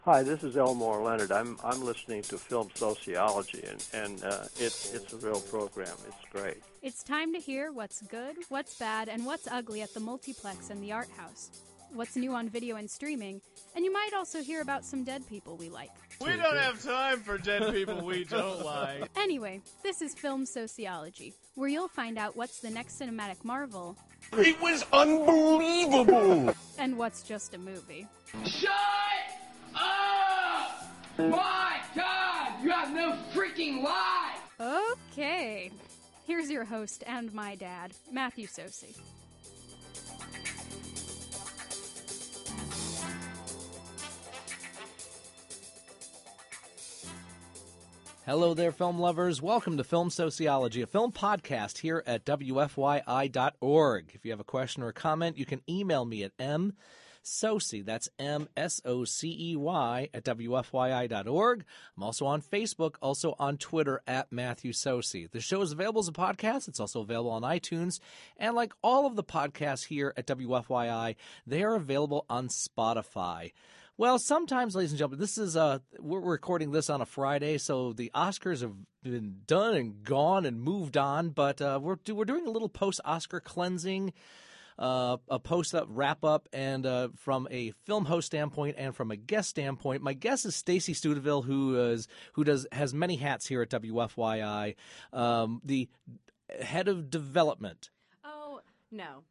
Hi, this is Elmore Leonard. I'm listening to Film Sociology, and it's a real program. It's great. It's time to hear what's good, what's bad, and what's ugly at the multiplex and the art house. What's new on video and streaming, and you might also hear about some dead people we like. We don't have time for dead people we don't like. Anyway, this is Film Sociology, where you'll find out what's the next cinematic marvel. It was unbelievable! And what's just a movie. Shut up! My God, you have no freaking life! Okay, here's your host and my dad, Matthew Sosi. Hello there, film lovers. Welcome to Film Sociology, a film podcast here at WFYI.org. If you have a question or a comment, you can email me at msocey, that's MSOCEY, at WFYI.org. I'm also on Facebook, also on Twitter at Matthew Sosi. The show is available as a podcast. It's also available on iTunes. And like all of the podcasts here at WFYI, they are available on Spotify. Well, sometimes, ladies and gentlemen, this is we're recording this on a Friday, so the Oscars have been done and gone and moved on. But we're doing a little post-Oscar cleansing, a post-up wrap-up, and from a film host standpoint and from a guest standpoint, my guest is Stacy Studeville, who has many hats here at WFYI, the head of development. Oh no.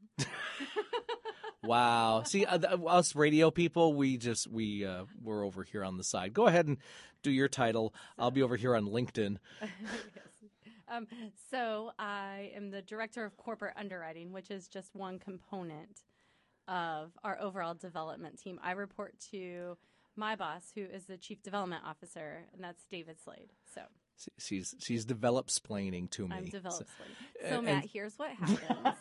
Wow. See, us radio people, we're over here on the side. Go ahead and do your title. I'll be over here on LinkedIn. Yes. So I am the director of corporate underwriting, which is just one component of our overall development team. I report to my boss, who is the chief development officer, and that's David Slade. So she's develop-splaining to me. I'm develop-splaining. So Matt, here's what happens.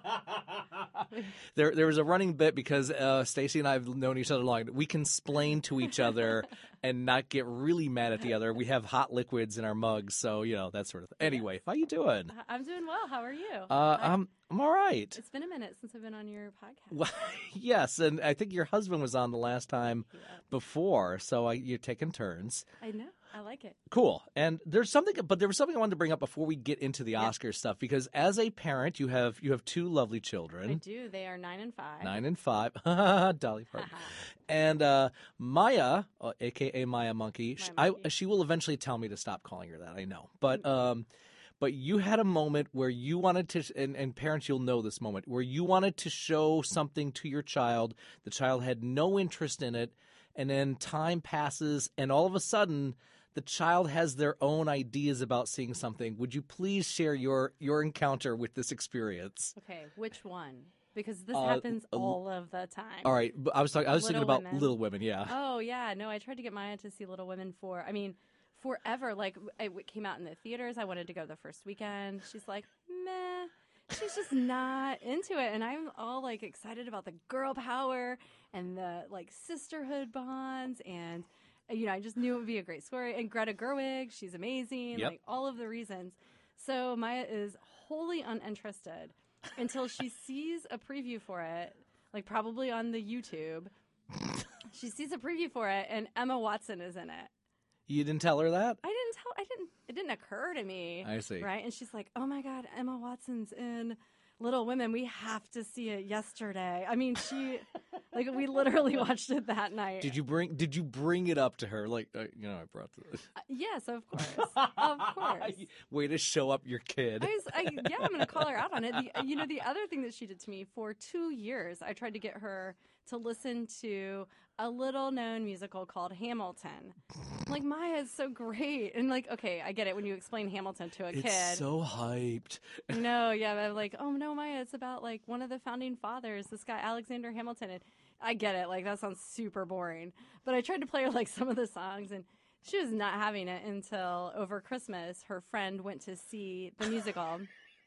There was a running bit because Stacy and I have known each other long. We can splain to each other and not get really mad at the other. We have hot liquids in our mugs, so that sort of thing. Anyway, how you doing? I'm doing well. How are you? I'm all right. It's been a minute since I've been on your podcast. Well, yes, and I think your husband was on the last time before, so you're taking turns. I know. I like it. Cool. And there was something I wanted to bring up before we get into the Oscar stuff, because as a parent, you have two lovely children. I do. They are 9 and 5. 9 and 5. Dolly Parton. And Maya, a.k.a. Maya Monkey, she will eventually tell me to stop calling her that, I know. But you had a moment where you wanted to, and parents, you'll know this moment, where you wanted to show something to your child. The child had no interest in it, and then time passes, and all of a sudden, the child has their own ideas about seeing something. Would you please share your encounter with this experience? Okay, which one? Because this happens all of the time. All right, I was thinking about Little Women, yeah. Oh, yeah. No, I tried to get Maya to see Little Women forever. Like, it came out in the theaters. I wanted to go the first weekend. She's like, meh. She's just not into it. And I'm all, like, excited about the girl power and the, like, sisterhood bonds. And, I just knew it would be a great story. And Greta Gerwig, she's amazing. Yep. Like, all of the reasons. So Maya is wholly uninterested until she sees a preview for it, like, probably on the YouTube. She sees a preview for it, and Emma Watson is in it. You didn't tell her that? It didn't occur to me. I see. Right? And she's like, oh my God, Emma Watson's in Little Women. We have to see it yesterday. I mean, we literally watched it that night. Did you bring it up to her? Like, I brought this. Yes, of course. Of course. Way to show up your kid. I'm going to call her out on it. The other thing that she did to me for 2 years, I tried to get her to listen to a little-known musical called Hamilton. Like, Maya is so great. And, like, okay, I get it when you explain Hamilton to a kid. It's so hyped. No, yeah, I'm like, oh, no, Maya, it's about, like, one of the founding fathers, this guy, Alexander Hamilton. And I get it. Like, that sounds super boring. But I tried to play her, like, some of the songs, and she was not having it until over Christmas. Her friend went to see the musical.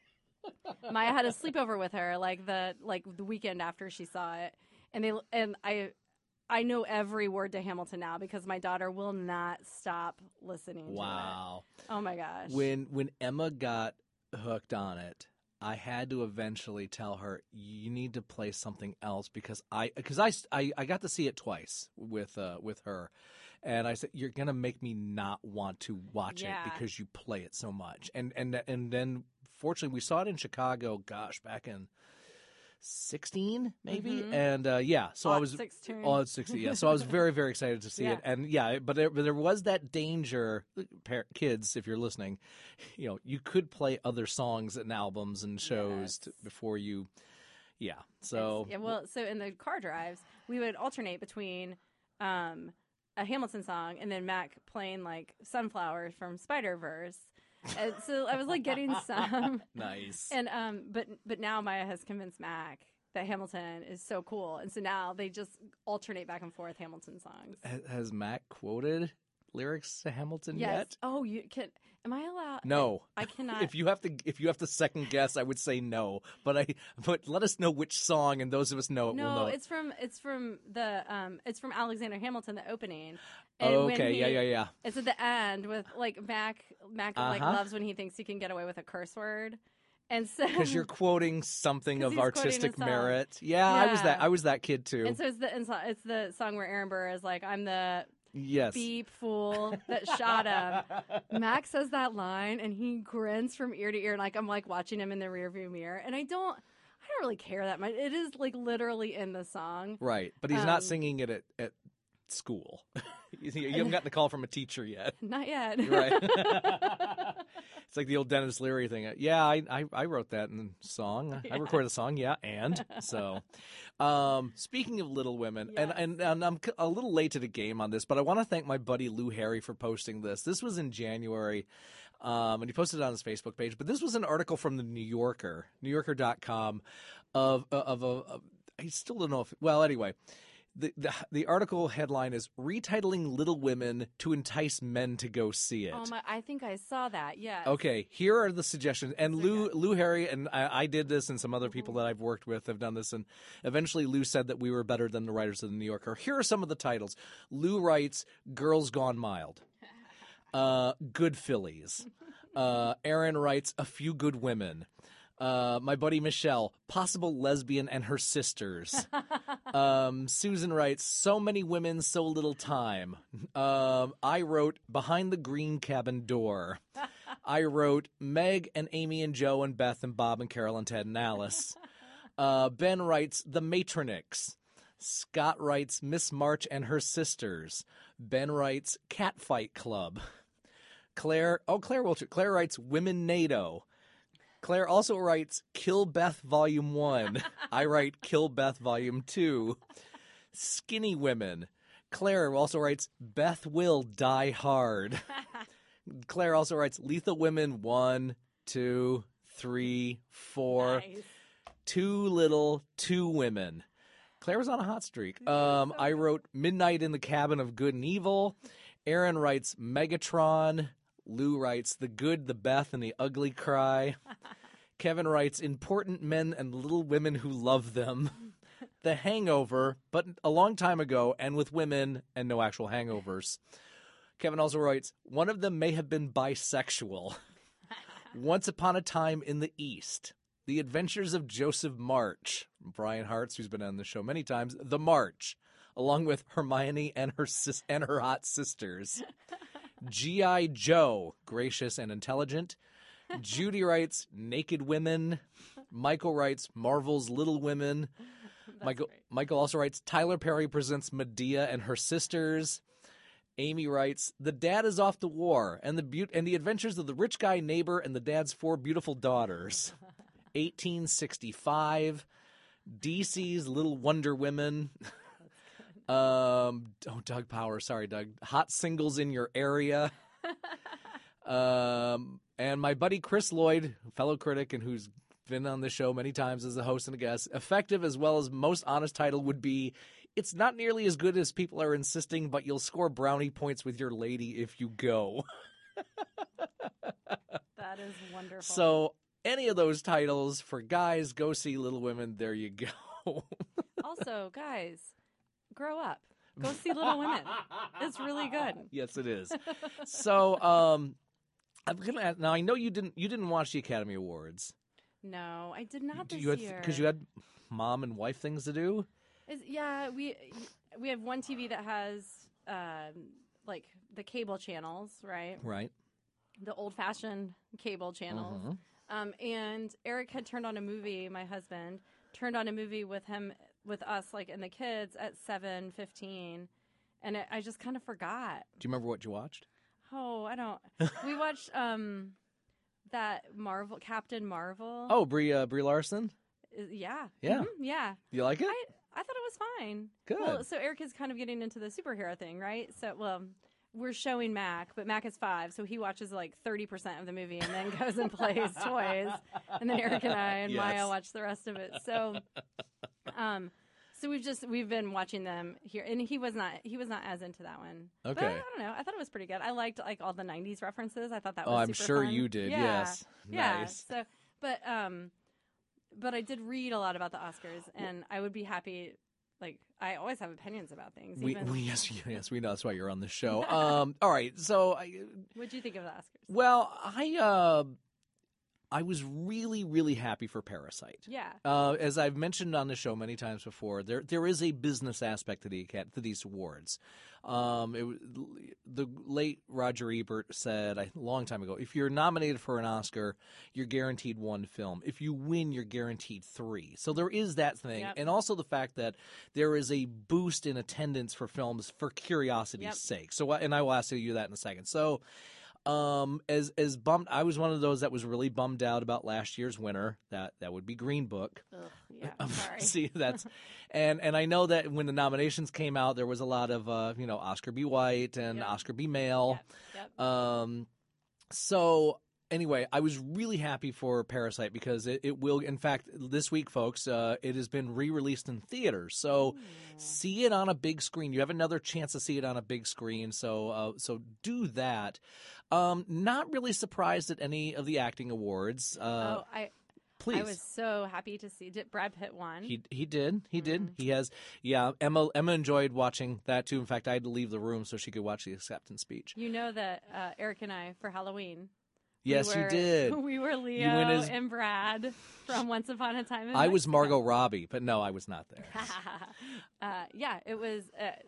Maya had a sleepover with her, like the weekend after she saw it. And I know every word to Hamilton now because my daughter will not stop listening to it. Wow. Oh, my gosh. When Emma got hooked on it, I had to eventually tell her, you need to play something else because I got to see it twice with her. And I said, you're going to make me not want to watch it because you play it so much. And then, fortunately, we saw it in Chicago, back in 16 maybe. And so I was 16. Oh, it's 16. Yeah. So I was very, very excited to see it. And but there was that danger, kids, if you're listening, you could play other songs and albums and shows before you. Yeah. So so in the car drives, we would alternate between a Hamilton song and then Mac playing like Sunflowers from Spider-Verse. And so I was like getting some nice. And but now Maya has convinced Mac that Hamilton is so cool, and so now they just alternate back and forth Hamilton songs. Has Mac quoted lyrics to Hamilton yet? Oh, you can. Am I allowed? No, I cannot. If you have to second guess, I would say no. But let us know which song, and those of us know it. No, will know. it's from Alexander Hamilton, the opening. And okay, yeah. It's at the end with like Mac like loves when he thinks he can get away with a curse word. And so because you're quoting something of artistic quoting merit. Yeah, I was that kid too. And so it's the song where Aaron Burr is like, I'm the beep fool that shot him. Max says that line and he grins from ear to ear, and like I'm like watching him in the rearview mirror, and I don't really care that much. It is like literally in the song, right? But he's not singing it at school. You haven't gotten the call from a teacher yet. Not yet. Right. It's like the old Dennis Leary thing. Yeah, I wrote that in the song. I recorded the song, and so. Speaking of Little Women, and I'm a little late to the game on this, but I want to thank my buddy Lou Harry for posting this. This was in January, and he posted it on his Facebook page. But this was an article from the New Yorker, NewYorker.com, of I still don't know if. Well, anyway. The article headline is "Retitling Little Women to Entice Men to Go See It." Oh my! I think I saw that. Yes. Okay, here are the suggestions. And Lou Harry and I did this, and some other people that I've worked with have done this. And eventually, Lou said that we were better than the writers of the New Yorker. Here are some of the titles. Lou writes, "Girls Gone Mild," "Good Fillies." Aaron writes, "A Few Good Women." My buddy Michelle, "Possible Lesbian and Her Sisters." Susan writes, "So Many Women, So Little Time." I wrote, "Behind the Green Cabin Door." I wrote, "Meg and Amy and Joe and Beth and Bob and Carol and Ted and Alice." Ben writes, "The Matronics." Scott writes, "Miss March and Her Sisters." Ben writes, "Catfight Club." Claire writes, "Women NATO." Claire also writes, "Kill Beth Volume 1. I write, "Kill Beth Volume 2. Skinny Women. Claire also writes, "Beth Will Die Hard." Claire also writes, "Lethal Women 1, 2, 3, 4. Nice. Too Little, 2 Women." Claire was on a hot streak. I wrote, "Midnight in the Cabin of Good and Evil." Aaron writes, "Megatron." Lou writes, "The Good, the Beth, and the Ugly Cry." Kevin writes, "Important Men and Little Women Who Love Them." The Hangover, but a long time ago, and with women and no actual hangovers. Kevin also writes, "One of them may have been bisexual." Once Upon a Time in the East. The Adventures of Joseph March. Brian Hartz, who's been on the show many times. The March, along with Hermione and her hot sisters. G.I. Joe, gracious and intelligent. Judy writes, "Naked Women." Michael writes, "Marvel's Little Women." Michael also writes, "Tyler Perry presents Medea and Her Sisters." Amy writes, "The Dad is Off to War, and the Adventures of the Rich Guy Neighbor and the Dad's 4 Beautiful Daughters." 1865. DC's Little Wonder Women. Doug Power. Sorry, Doug. Hot Singles in Your Area. And my buddy Chris Lloyd, fellow critic and who's been on the show many times as a host and a guest, effective as well as most honest title would be, "It's not nearly as good as people are insisting, but you'll score brownie points with your lady if you go." That is wonderful. So any of those titles for guys, go see Little Women. There you go. Also, guys, grow up. Go see Little Women. It's really good. Yes, it is. So, I'm gonna ask, now I know you didn't watch the Academy Awards. No, I did not this year. year. Because you had mom and wife things to do? Yeah, we have one TV that has like the cable channels, right? Right. The old-fashioned cable channels. Mm-hmm. And Eric had turned on a movie, my husband, turned on a movie with us, like, and the kids at 7:15. And I just kind of forgot. Do you remember what you watched? Oh, I don't. We watched that Captain Marvel. Oh, Brie Larson? Yeah. Yeah. Mm-hmm, yeah. You like it? I thought it was fine. Good. Well, so Eric is kind of getting into the superhero thing, right? So, we're showing Mac, but Mac is 5, so he watches like 30% of the movie and then goes and plays toys. And then Eric and I and Maya watch the rest of it. So, so we've been watching them here, and he was not as into that one. Okay. But I don't know. I thought it was pretty good. I liked like all the 90s references. I thought that was I'm super sure fun. you did. Yeah. Yes. Yeah. Nice. So, but I did read a lot about the Oscars, and I would be happy. Like, I always have opinions about things. Yes, we know. That's why you're on the show. All right. So, What'd you think of the Oscars? well, I was really, really happy for Parasite. Yeah. As I've mentioned on the show many times before, there is a business aspect to these awards. The late Roger Ebert said a long time ago, if you're nominated for an Oscar, you're guaranteed 1 film. If you win, you're guaranteed 3. So there is that thing. Yep. And also the fact that there is a boost in attendance for films for curiosity's sake. So, and I will ask you that in a second. So, as bummed, I was one of those that was really bummed out about last year's winner. That would be Green Book. Ugh, yeah, sorry. See, that's and I know that when the nominations came out, there was a lot of Oscar B. White and Oscar B. Male. Yep. So anyway, I was really happy for Parasite because it will, in fact, this week, folks, it has been re-released in theaters. So see it on a big screen. You have another chance to see it on a big screen. So do that. Not really surprised at any of the acting awards. Please. I was so happy to see. Did Brad Pitt won? He did. He did. He has. Yeah. Emma enjoyed watching that too. In fact, I had to leave the room so she could watch the acceptance speech. You know that Eric and I, for Halloween. Yes, you did. We were Leo and Brad from Once Upon a Time in I was Mexico. Margot Robbie, but no, I was not there. Yeah, it was.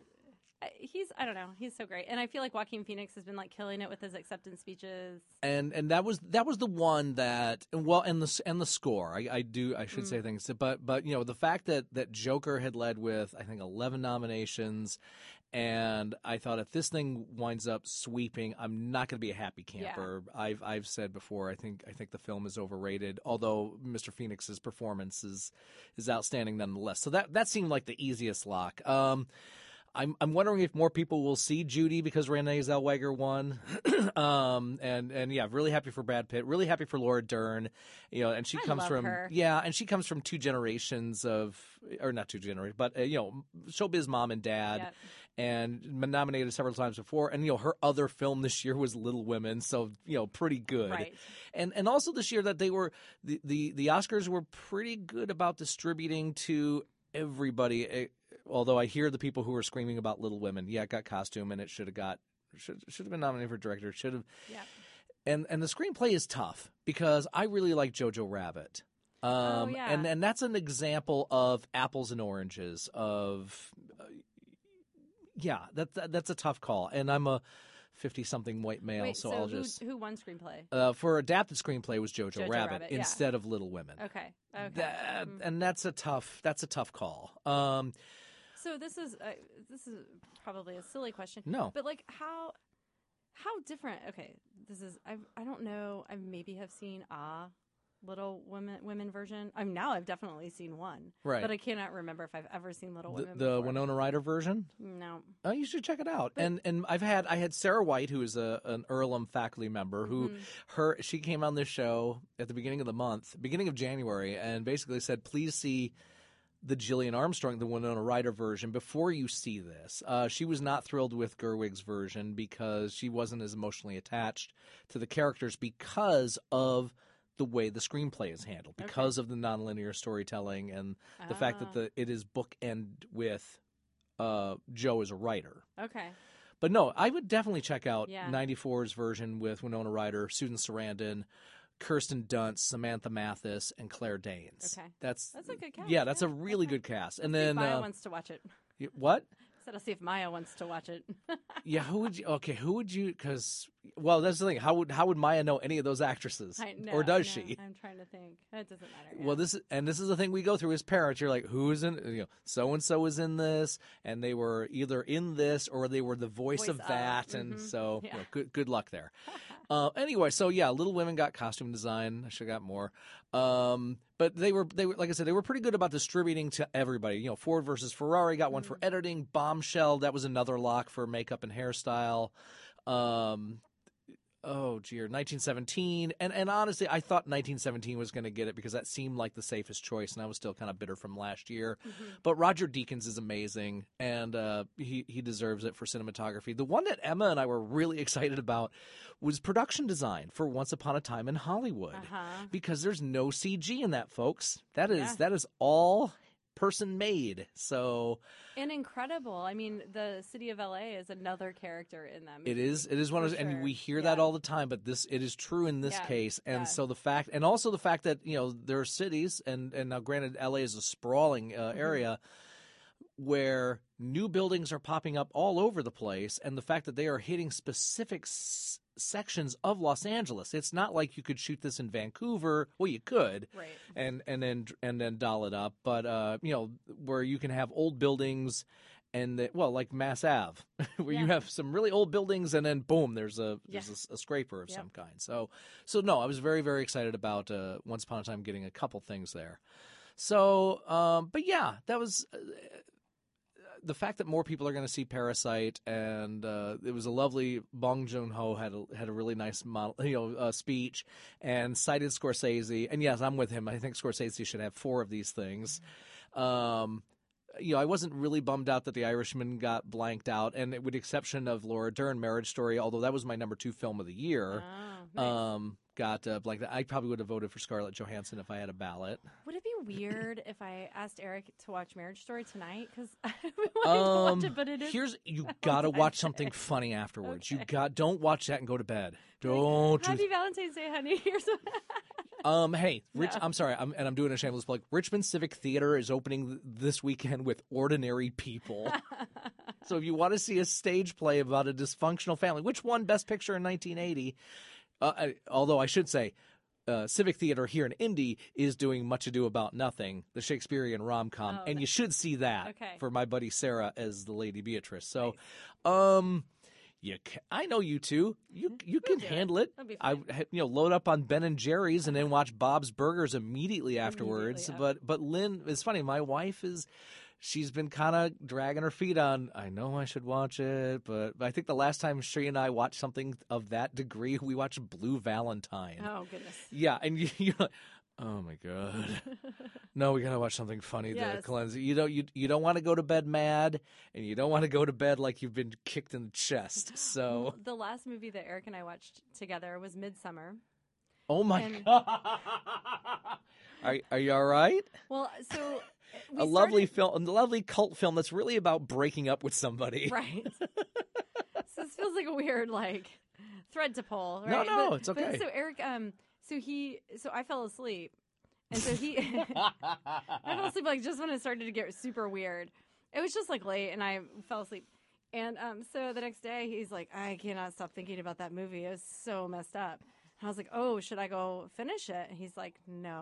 I don't know. He's so great, and I feel like Joaquin Phoenix has been like killing it with his acceptance speeches. And that was the one that and the score. I should say things, but the fact that Joker had led with I think 11 nominations. And I thought if this thing winds up sweeping, I'm not going to be a happy camper. Yeah. I've said before, I think the film is overrated. Although Mr. Phoenix's performance is outstanding nonetheless. So that seemed like the easiest lock. I'm wondering if more people will see Judy because Renee Zellweger won. And yeah, really happy for Brad Pitt. Really happy for Laura Dern. And she comes from her. and she comes from 2 generations or not 2 generations, but showbiz mom and dad. Yep. And been nominated several times before. And, her other film this year was Little Women. So, pretty good. Right. And also this year that they were, the Oscars were pretty good about distributing to everybody. Although I hear the people who are screaming about Little Women. Yeah, it got costume and it should have been nominated for director. Should have. Yeah. And the screenplay is tough because I really like Jojo Rabbit. And that's an example of apples and oranges of that's a tough call, and I'm a 50-something white male, Wait, so I'll just. Who won screenplay? For adapted screenplay was Jojo Rabbit instead yeah. of Little Women. Okay. And that's a tough call. So this is probably a silly question. No, but like how different? Okay, this is I don't know. I maybe have seen Little Women version. I've definitely seen one. Right. But I cannot remember if I've ever seen Little Women the before. Winona Ryder version? No. Oh, you should check it out. But, and I had Sarah White, who is an Earlham faculty member, who she came on this show at the beginning of January, and basically said, please see the Gillian Armstrong, the Winona Ryder version before you see this. She was not thrilled with Gerwig's version because she wasn't as emotionally attached to the characters because of the way the screenplay is handled, because of the nonlinear storytelling and the fact that it is bookend with Joe as a writer. Okay. But no, I would definitely check out 94's version with Winona Ryder, Susan Sarandon, Kirsten Dunst, Samantha Mathis, and Claire Danes. Okay. That's a good cast. Yeah, that's a Yeah, really okay. good cast. Let's And see if then Maya wants to watch it. what? I said I'll see if Maya wants to watch it. Yeah, who would you? Because that's the thing. How would Maya know any of those actresses, I know, or does I know. she? I'm trying to think. It doesn't matter. Well, this is the thing we go through as parents. You're like, who's in? So and so is in this, and they were either in this or they were the voice of that, and so Yeah. good luck there. Anyway, so yeah, Little Women got costume design. I should have got more. But they were like I said, they were pretty good about distributing to everybody. Ford versus Ferrari got one for editing. Bombshell, that was another lock for makeup and hairstyle. 1917. And honestly, I thought 1917 was going to get it because that seemed like the safest choice, and I was still kind of bitter from last year. But Roger Deakins is amazing, and he deserves it for cinematography. The one that Emma and I were really excited about was production design for Once Upon a Time in Hollywood, because there's no CG in that, folks. That is all person made. So and incredible. I mean, the city of LA is another character in that movie. It is one of those, and we hear that all the time, but it is true in this case. And so the fact that there are cities, and now granted LA is a sprawling area where new buildings are popping up all over the place, and the fact that they are hitting specific sections of Los Angeles. It's not like you could shoot this in Vancouver. Well, you could, right? And then doll it up. But where you can have old buildings, and like Mass Ave, where you have some really old buildings, and then boom, there's a scraper of some kind. So no, I was very, very excited about Once Upon a Time getting a couple things there. So, but yeah, that was. The fact that more people are going to see Parasite, and it was a lovely. Bong Joon-ho had a really nice speech, and cited Scorsese. And yes, I'm with him. I think Scorsese should have 4 of these things. I wasn't really bummed out that The Irishman got blanked out, and with the exception of Laura Dern, Marriage Story, although that was my number 2 film of the year. Nice. Got blanked out. I probably would have voted for Scarlett Johansson if I had a ballot. Would it be weird if I asked Eric to watch Marriage Story tonight? Because I've been wanting to watch it, but it is. You gotta watch something funny afterwards. Okay. Don't watch that and go to bed. Don't. Happy Valentine's Day, honey. Here's Hey, I'm sorry, I'm doing a shameless plug. Richmond Civic Theater is opening this weekend with Ordinary People. So if you want to see a stage play about a dysfunctional family, which won Best Picture in 1980, although I should say, Civic Theater here in Indy is doing Much Ado About Nothing, the Shakespearean rom-com, and you should see that for my buddy Sarah as the Lady Beatrice. So, I know you two. You can handle it. Load up on Ben and Jerry's and then watch Bob's Burgers immediately afterwards. But Lynn, it's funny. My wife she's been kind of dragging her feet on, I know I should watch it, but I think the last time she and I watched something of that degree, we watched Blue Valentine. Oh, goodness. Yeah, and you're like, oh my God. No, we gotta watch something funny to cleanse. You don't want to go to bed mad, and you don't want to go to bed like you've been kicked in the chest. So the last movie that Eric and I watched together was Midsummer. Oh my God. Are you all right? Well, so lovely film, a lovely cult film that's really about breaking up with somebody. Right. So this feels like a weird thread to pull. Right? No, it's okay. But so Eric, so I fell asleep, and so I fell asleep just when it started to get super weird. It was just late, and I fell asleep. And so the next day, he's like, I cannot stop thinking about that movie. It was so messed up. And I was like, oh, should I go finish it? And he's like, no.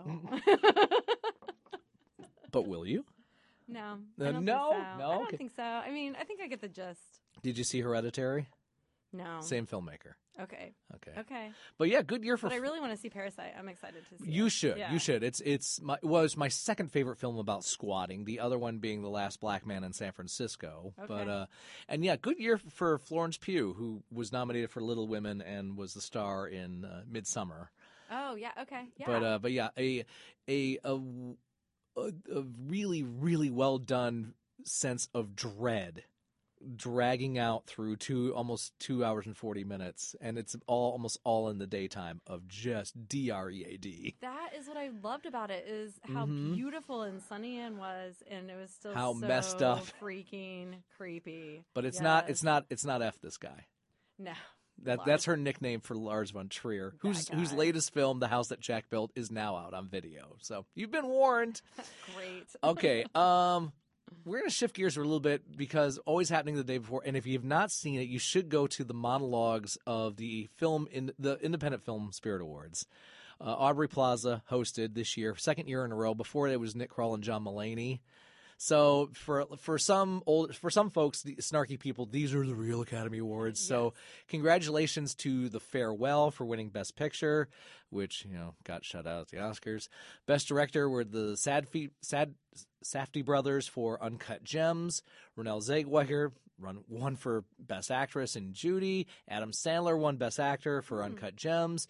But will you? No. No? I don't Okay. think so. I mean, I think I get the gist. Did you see Hereditary? No. Same filmmaker. Okay. Okay. But yeah, good year for. But I really want to see Parasite. I'm excited to see. You it. should. Yeah. You should. It was my second favorite film about squatting. The other one being The Last Black Man in San Francisco. Okay. But and yeah, good year for Florence Pugh, who was nominated for Little Women and was the star in Midsummer. Oh yeah. Okay. Yeah. But yeah, a really, really well done sense of dread dragging out through almost 2 hours and 40 minutes, and it's almost all in the daytime of just DREAD. That is what I loved about it, is how beautiful and sunny Anne was, and it was still how so messed up, freaking creepy. But it's Yes. not F this guy. No. That's her nickname for Lars von Trier, whose latest film, The House That Jack Built, is now out on video. So you've been warned. Great. Okay. We're going to shift gears a little bit because always happening the day before. And if you have not seen it, you should go to the monologues of the Independent Film Spirit Awards. Aubrey Plaza hosted this year, second year in a row. Before it was Nick Kroll and John Mulaney. So for some folks, the snarky people, these are the real Academy Awards. Yes. So congratulations to The Farewell for winning Best Picture, which got shut out at the Oscars. Best Director were the Safdie brothers for Uncut Gems. Renée Zellweger won for Best Actress in Judy. Adam Sandler won Best Actor for Uncut Gems.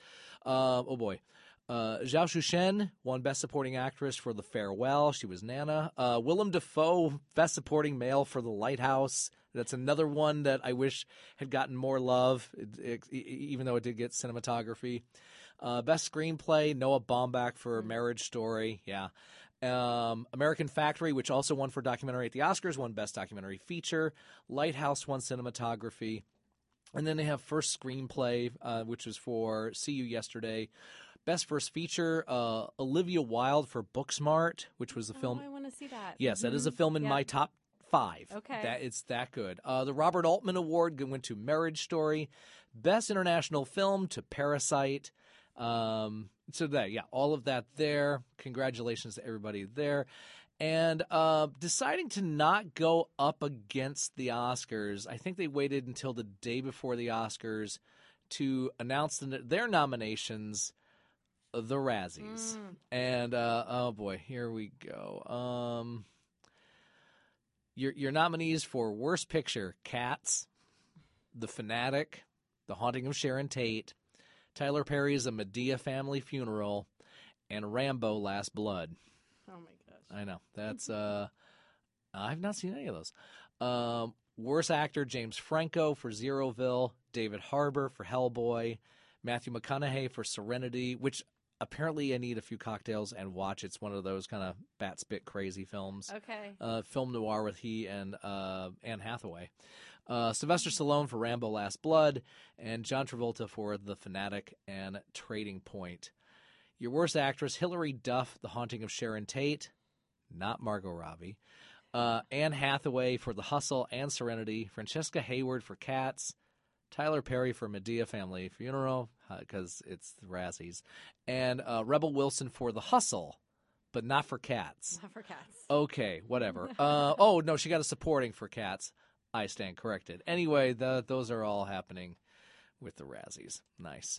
Zhao Shushen won Best Supporting Actress for The Farewell. She was Nana. Willem Dafoe, Best Supporting Male for The Lighthouse. That's another one that I wish had gotten more love, even though it did get cinematography. Best Screenplay, Noah Baumbach for Marriage Story. Yeah. American Factory, which also won for documentary at the Oscars, won Best Documentary Feature. Lighthouse won cinematography. And then they have First Screenplay, which was for See You Yesterday. Best First Feature, Olivia Wilde for Booksmart, which was a film. I want to see that. Yes, that is a film in my top 5. Okay. It's that good. The Robert Altman Award went to Marriage Story. Best International Film to Parasite. All of that there. Congratulations to everybody there. And deciding to not go up against the Oscars, I think they waited until the day before the Oscars to announce their nominations, the Razzies. And, oh boy, here we go. Your nominees for Worst Picture: Cats, The Fanatic, The Haunting of Sharon Tate, Tyler Perry's A Medea Family Funeral, and Rambo: Last Blood. Oh my gosh. I know. That's I've not seen any of those. Worst Actor: James Franco for Zeroville, David Harbour for Hellboy, Matthew McConaughey for Serenity, which apparently I need a few cocktails and watch. It's one of those kind of bat spit crazy films. Okay. Film noir with he and Anne Hathaway. Sylvester Stallone for Rambo: Last Blood, and John Travolta for The Fanatic and Trading Point. Your Worst Actress: Hilary Duff, The Haunting of Sharon Tate, not Margot Robbie. Anne Hathaway for The Hustle and Serenity. Francesca Hayward for Cats. Tyler Perry for Medea Family Funeral, because it's the Razzies. And Rebel Wilson for The Hustle, but not for Cats. Not for Cats. Okay, whatever. Oh, no, she got a supporting for Cats. I stand corrected. Anyway, those are all happening with the Razzies. Nice.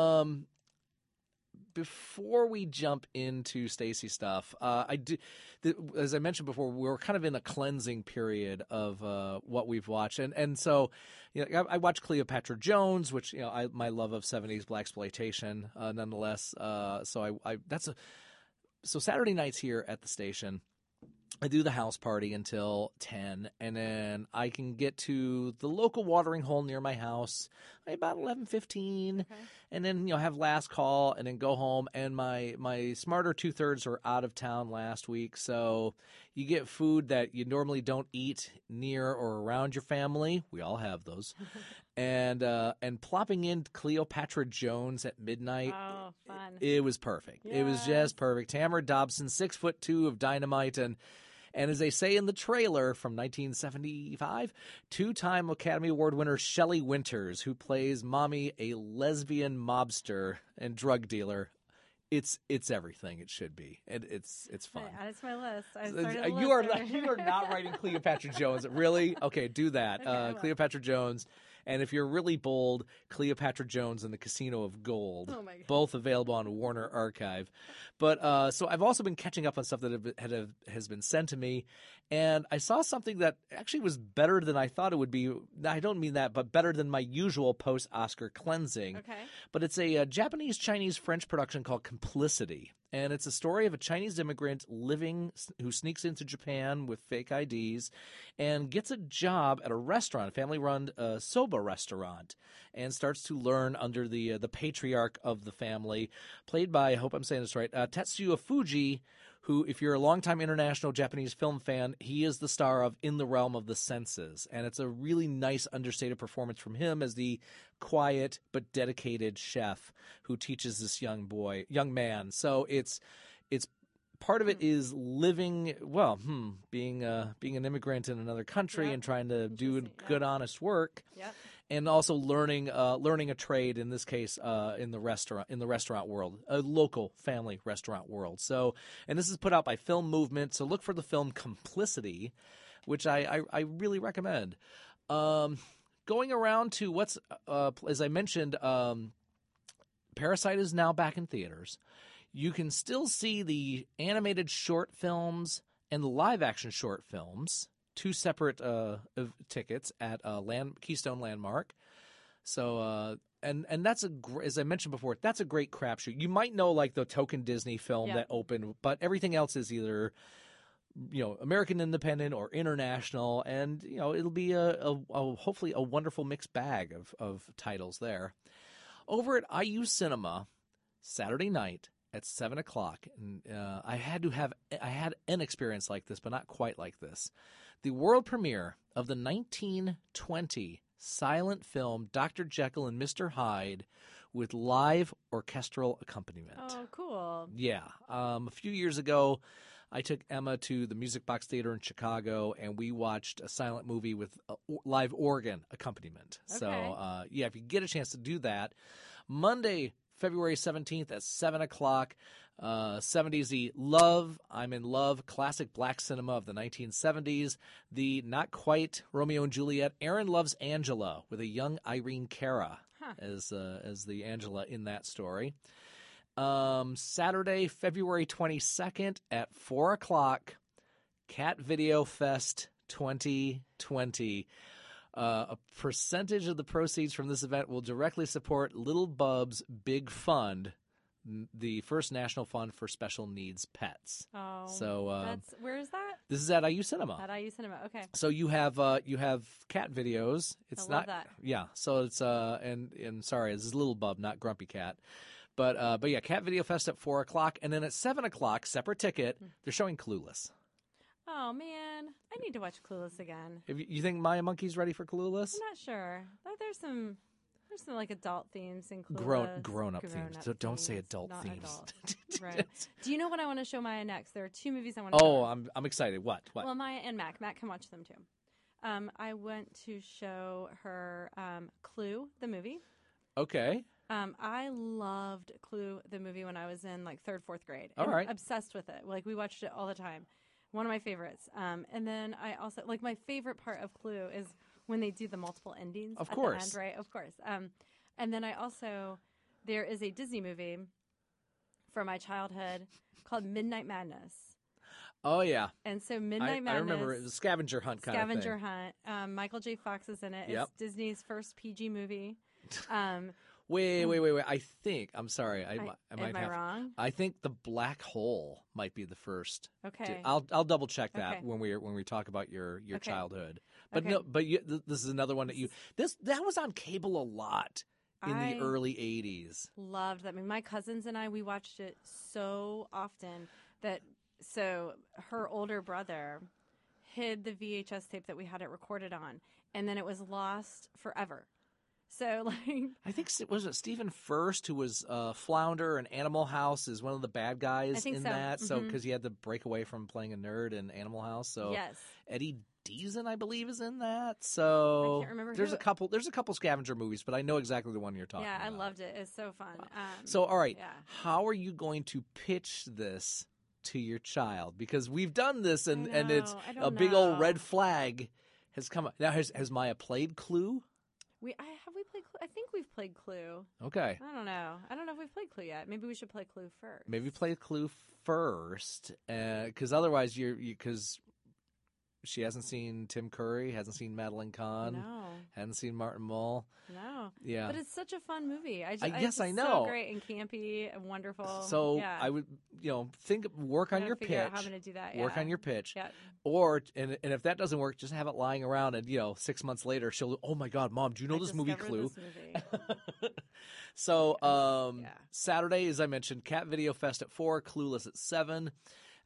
Before we jump into Stacey stuff, as I mentioned before, we're kind of in a cleansing period of what we've watched, and so I watched Cleopatra Jones, which my love of 70s blaxploitation, nonetheless. So Saturday nights here at the station, I do the house party until 10, and then I can get to the local watering hole near my house about 11:15, okay. And then have last call, and then go home. And my smarter 2/3 are out of town last week, so you get food that you normally don't eat near or around your family. We all have those, and plopping in Cleopatra Jones at midnight. Oh, fun! It was perfect. Yes. It was just perfect. Tamara Dobson, 6'2" of dynamite, and as they say in the trailer from 1975, 2-time Academy Award winner Shelley Winters, who plays Mommy, a lesbian mobster and drug dealer. It's everything it should be, and it's fun. Add it to my list. You are not writing Cleopatra Jones, really? Okay, do that. Okay, Cleopatra Jones. And if you're really bold, Cleopatra Jones and the Casino of Gold. Oh my God. Both available on Warner Archive. But so I've also been catching up on stuff that has been sent to me. And I saw something that actually was better than I thought it would be. I don't mean that, but better than my usual post-Oscar cleansing. Okay. But it's a Japanese-Chinese-French production called Complicity. And it's a story of a Chinese immigrant who sneaks into Japan with fake IDs and gets a job at a restaurant, a family-run soba restaurant, and starts to learn under the patriarch of the family, played by, I hope I'm saying this right, Tetsuya Fuji, who, if you're a longtime international Japanese film fan, he is the star of In the Realm of the Senses. And it's a really nice, understated performance from him as the quiet but dedicated chef who teaches this young man. So it's part of it is living, being an immigrant in another country and trying to do good, honest work. Yep. And also learning a trade, in this case, in the restaurant world, a local family restaurant world. So, and this is put out by Film Movement. So look for the film Complicity, which I really recommend. Going around to what's, as I mentioned, Parasite is now back in theaters. You can still see the animated short films and the live-action short films. 2 separate tickets at Keystone Landmark. So, and that's as I mentioned before, that's a great crapshoot. You might know like the token Disney film that opened, but everything else is either, American independent or international, and it'll be a hopefully a wonderful mixed bag of titles there. Over at IU Cinema, Saturday night at 7:00, and I had an experience like this, but not quite like this. The world premiere of the 1920 silent film Dr. Jekyll and Mr. Hyde with live orchestral accompaniment. Oh, cool. Yeah. A few years ago, I took Emma to the Music Box Theater in Chicago, and we watched a silent movie with live organ accompaniment. Okay. So, if you get a chance to do that, Monday, February 17th at 7:00, 70s, the I'm in Love, classic black cinema of the 1970s, the not quite Romeo and Juliet, Aaron Loves Angela, with a young Irene Cara as the Angela in that story. Saturday, February 22nd at 4:00, Cat Video Fest 2020. A percentage of the proceeds from this event will directly support Little Bub's Big Fund, the first national fund for special needs pets. Oh, so where is that? This is at IU Cinema. At IU Cinema, okay. So you have cat videos. It's I love that. Yeah. So it's and sorry, this is Little Bub, not Grumpy Cat. But yeah, Cat Video Fest at 4:00, and then at 7:00, separate ticket. They're showing Clueless. Oh man, I need to watch Clueless again. You think Maya Monkey's ready for Clueless? I'm not sure. There's some like adult themes in Clueless. Grown up themes. So don't say adult not themes. Adult. Right. Do you know what I want to show Maya next? There are 2 movies I want to show. Oh, I'm excited. What? Well, Maya and Mac. Mac can watch them too. I went to show her Clue, the movie. Okay. I loved Clue, the movie, when I was in like 3rd, 4th grade. All right. Obsessed with it. Like we watched it all the time. One of my favorites. And then I also my favorite part of Clue is when they do the multiple endings of at course. the end, right? Of course. And then there is a Disney movie from my childhood called Midnight Madness. Oh yeah. And so Midnight Madness. I remember it was a scavenger hunt kind of thing. Scavenger hunt. Michael J. Fox is in it. Yep. It's Disney's first PG movie. Wait. I think, I'm sorry. I might am I wrong? I think The Black Hole might be the first. Okay. I'll double check that Okay. when we talk about your Okay. childhood. But Okay. this is another one that was on cable a lot in the early 80s. Loved that. I mean, my cousins and I, we watched it so often so her older brother hid the VHS tape that we had it recorded on, and then it was lost forever. So, I think, was it Stephen Furst who was Flounder and Animal House is one of the bad guys I think in so. that? So, Mhm. because he had to break away from playing a nerd in Animal House. So, yes. Eddie Deason, I believe, is in that. So, I can't remember there's who- a couple scavenger movies, but I know exactly the one you're talking Yeah, about. I loved it. It's so fun. So, all right, yeah. how are you going to pitch this to your child? Because we've done this, and it's I don't a big old know. red flag has come up. Now, has Maya played Clue? Have we played Clue? I think we've played Clue. Okay. I don't know. I don't know if we've played Clue yet. Maybe we should play Clue first. Maybe play Clue first, because otherwise because she hasn't seen Tim Curry, hasn't seen Madeline Kahn, No. hasn't seen Martin Mull. No. Yeah. But it's such a fun movie. yes, it's I know. So great and campy and wonderful. So yeah. I would, work on Gotta your figure pitch. out how I'm gonna do that. Work yeah. on your pitch. Yeah. Or and if that doesn't work, just have it lying around, and 6 months later she'll, oh my God, Mom, do you know I this movie discovered Clue? this movie. So Yeah. Saturday, as I mentioned, Cat Video Fest at 4, Clueless at 7.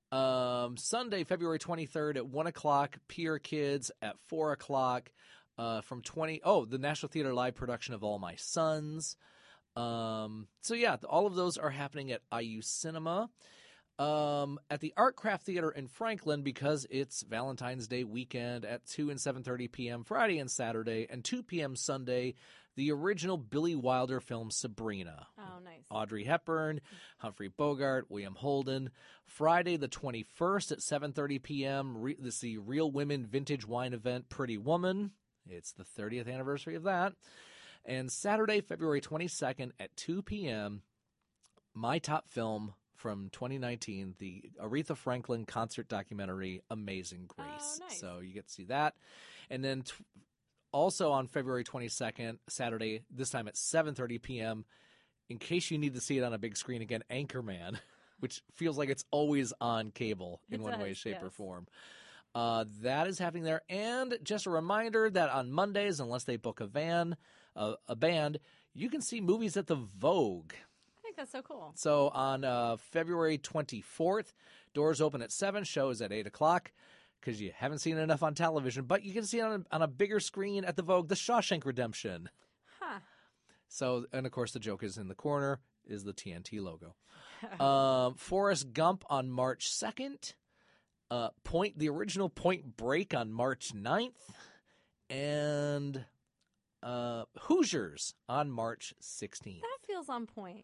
Sunday, February 23rd at 1 o'clock, Pier Kids at 4 o'clock. The National Theater live production of All My Sons. So yeah, all of those are happening at IU Cinema. At the Art Craft Theater in Franklin, because it's Valentine's Day weekend at 2 and 7:30 p.m. Friday and Saturday, and 2 p.m. Sunday, the original Billy Wilder film Sabrina. Oh, nice. Audrey Hepburn, Humphrey Bogart, William Holden. Friday the 21st at 7:30 p.m., this is the Real Women Vintage Wine event, Pretty Woman. It's the 30th anniversary of that. And Saturday, February 22nd at 2 p.m., my top film from 2019, the Aretha Franklin concert documentary, Amazing Grace. Oh, nice. So you get to see that. And then also on February 22nd, Saturday, this time at 7:30 p.m., in case you need to see it on a big screen again, Anchorman, which feels like it's always on cable in one way, shape, or form. That is happening there. And just a reminder that on Mondays, unless they book a band, you can see movies at the Vogue. I think that's so cool. So on February 24th, doors open at 7, shows at 8 o'clock, because you haven't seen it enough on television. But you can see it on a bigger screen at the Vogue, The Shawshank Redemption. Huh. So, and of course, the joke is in the corner is the TNT logo. Forrest Gump on March 2nd. The original Point Break on March 9th. And Hoosiers on March 16th. That feels on point.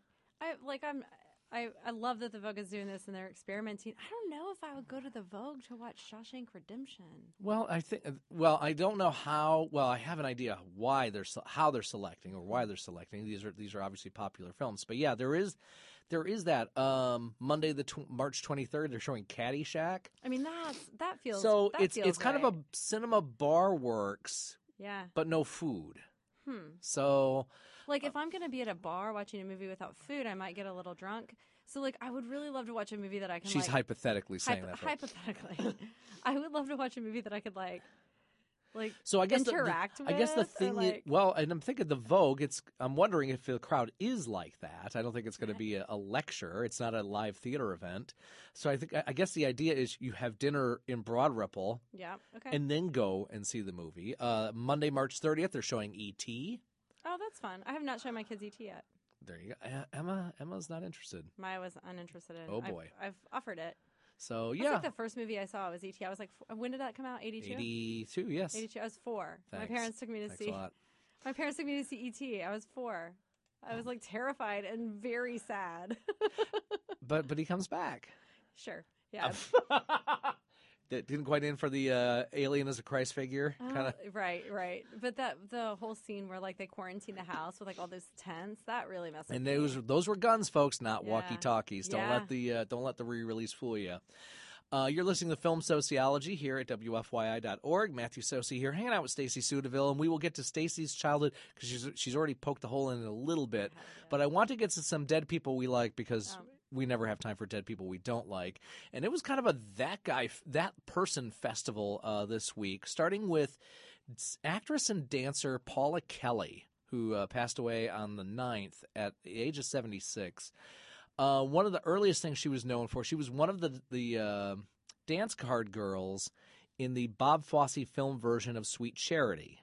I love that the Vogue is doing this and they're experimenting. I don't know if I would go to the Vogue to watch Shawshank Redemption. Well, I don't know how. Well, I have an idea how they're selecting or why they're selecting. These are obviously popular films, but yeah, there is that Monday March 23rd. They're showing Caddyshack. I mean that feels so that it's kind of a cinema bar works, yeah, but no food. So. Like, if I'm going to be at a bar watching a movie without food, I might get a little drunk. So, like, I would really love to watch a movie that I can, She's hypothetically saying that. Hypothetically. I would love to watch a movie that I could, like so I guess interact with. I guess the thing and I'm thinking the Vogue, I'm wondering if the crowd is like that. I don't think it's going to be a lecture. It's not a live theater event. So I guess the idea is you have dinner in Broad Ripple. Yeah, okay. And then go and see the movie. Monday, March 30th, they're showing E.T. Oh, that's fun. I have not shown my kids E.T. yet. There you go. Emma's not interested. Maya was uninterested in. Oh, boy. I've offered it. So, yeah. I think the first movie I saw was E.T. I was like, when did that come out? 82? 82, yes. 82. I was 4. Thanks. My parents took me to Thanks see. a lot. My parents took me to see E.T. I was 4. I was like terrified and very sad. But he comes back. Sure. Yeah. That didn't quite in for the alien as a Christ figure. Right. But the whole scene where like they quarantine the house with like all those tents, that really messed up. And those were guns, folks, not walkie-talkies. Yeah. Don't let the re-release fool you. You're listening to Film Sociology here at WFYI.org. Matthew Sosi here, hanging out with Stacy Sudeville, and we will get to Stacy's childhood because she's already poked a hole in it a little bit. But I want to get to some dead people we like because we never have time for dead people we don't like. And it was kind of a that person festival this week, starting with actress and dancer Paula Kelly, who passed away on the 9th at the age of 76. One of the earliest things she was known for, she was one of the dance card girls in the Bob Fosse film version of Sweet Charity.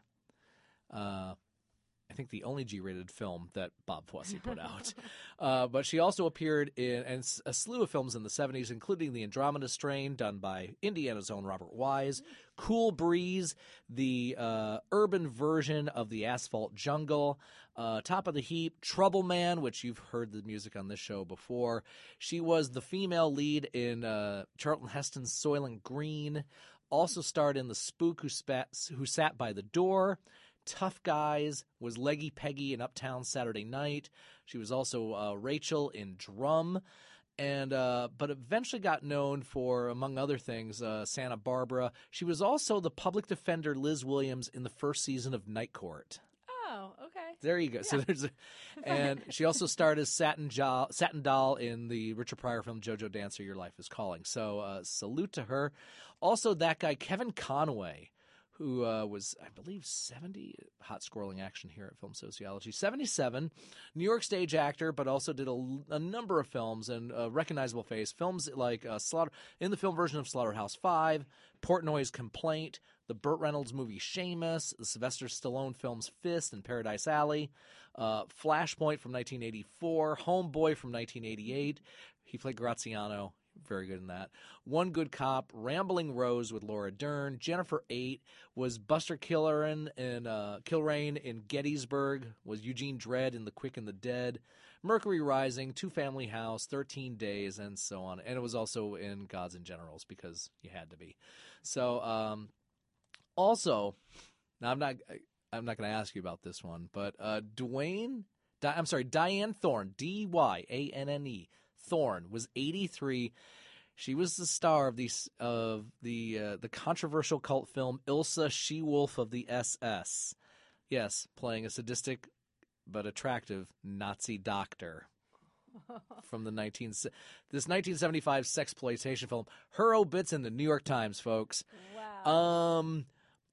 I think the only G-rated film that Bob Fosse put out. But she also appeared in a slew of films in the 70s, including The Andromeda Strain, done by Indiana's own Robert Wise, Cool Breeze, the urban version of The Asphalt Jungle, Top of the Heap, Trouble Man, which you've heard the music on this show before. She was the female lead in Charlton Heston's Soylent Green, also starred in The Spook Who Sat by the Door, Tough Guys, was Leggy Peggy in Uptown Saturday Night. She was also Rachel in Drum, and but eventually got known for, among other things, Santa Barbara. She was also the public defender Liz Williams in the first season of Night Court. Oh, okay. There you go. Yeah. So and she also starred as Satin Doll in the Richard Pryor film JoJo Dancer, Your Life is Calling. So salute to her. Also, that guy Kevin Conway, who was, I believe, 70, hot scrolling action here at Film Sociology, 77, New York stage actor, but also did a number of films and a recognizable face. Films like in the film version of Slaughterhouse-5, Portnoy's Complaint, the Burt Reynolds movie Shameless, the Sylvester Stallone films Fist and Paradise Alley, Flashpoint from 1984, Homeboy from 1988. He played Graziano. Very good in that. One Good Cop, Rambling Rose with Laura Dern. Jennifer 8 was Buster Kilrain in Gettysburg, was Eugene Dredd in The Quick and the Dead. Mercury Rising, Two Family House, 13 Days, and so on. And it was also in Gods and Generals because you had to be. So, also, now I'm not going to ask you about this one, but Diane Thorne, Dyanne Thorne, was 83. She was the star of the controversial cult film Ilsa, She-Wolf of the SS. Yes, playing a sadistic but attractive Nazi doctor from this 1975 sexploitation film. Her obits in the New York Times, folks. Wow.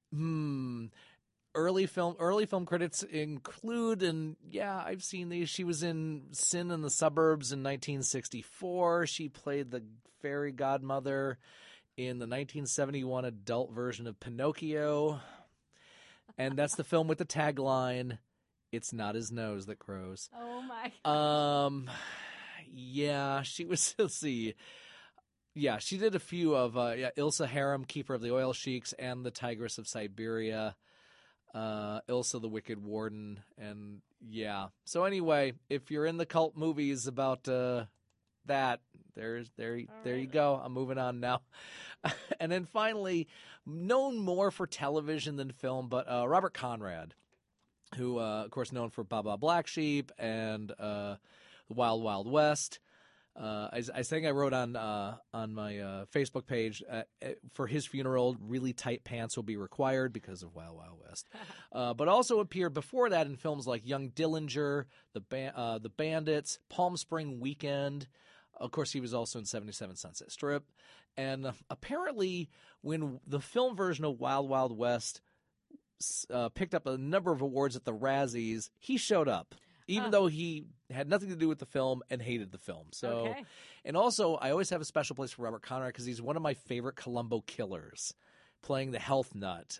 Early film credits include, and yeah, I've seen these. She was in Sin in the Suburbs in 1964. She played the fairy godmother in the 1971 adult version of Pinocchio. And that's the film with the tagline, "It's not his nose that grows." Oh my. Yeah, she was, let's see. Yeah, she did a few of Ilsa Harem, Keeper of the Oil Sheiks, and The Tigress of Siberia. Ilsa the Wicked Warden, and yeah. So anyway, if you're in the cult movies about that, there you go. I'm moving on now. And then finally, known more for television than film, but Robert Conrad, who of course known for Baa Baa Black Sheep and The Wild Wild West. I think I wrote on my Facebook page for his funeral, really tight pants will be required because of Wild Wild West. But also appeared before that in films like Young Dillinger, The Bandits, Palm Spring Weekend. Of course, he was also in 77 Sunset Strip. And apparently, when the film version of Wild Wild West picked up a number of awards at the Razzies, he showed up. Even though he had nothing to do with the film and hated the film. So, okay. And also, I always have a special place for Robert Conrad because he's one of my favorite Columbo killers, playing the health nut.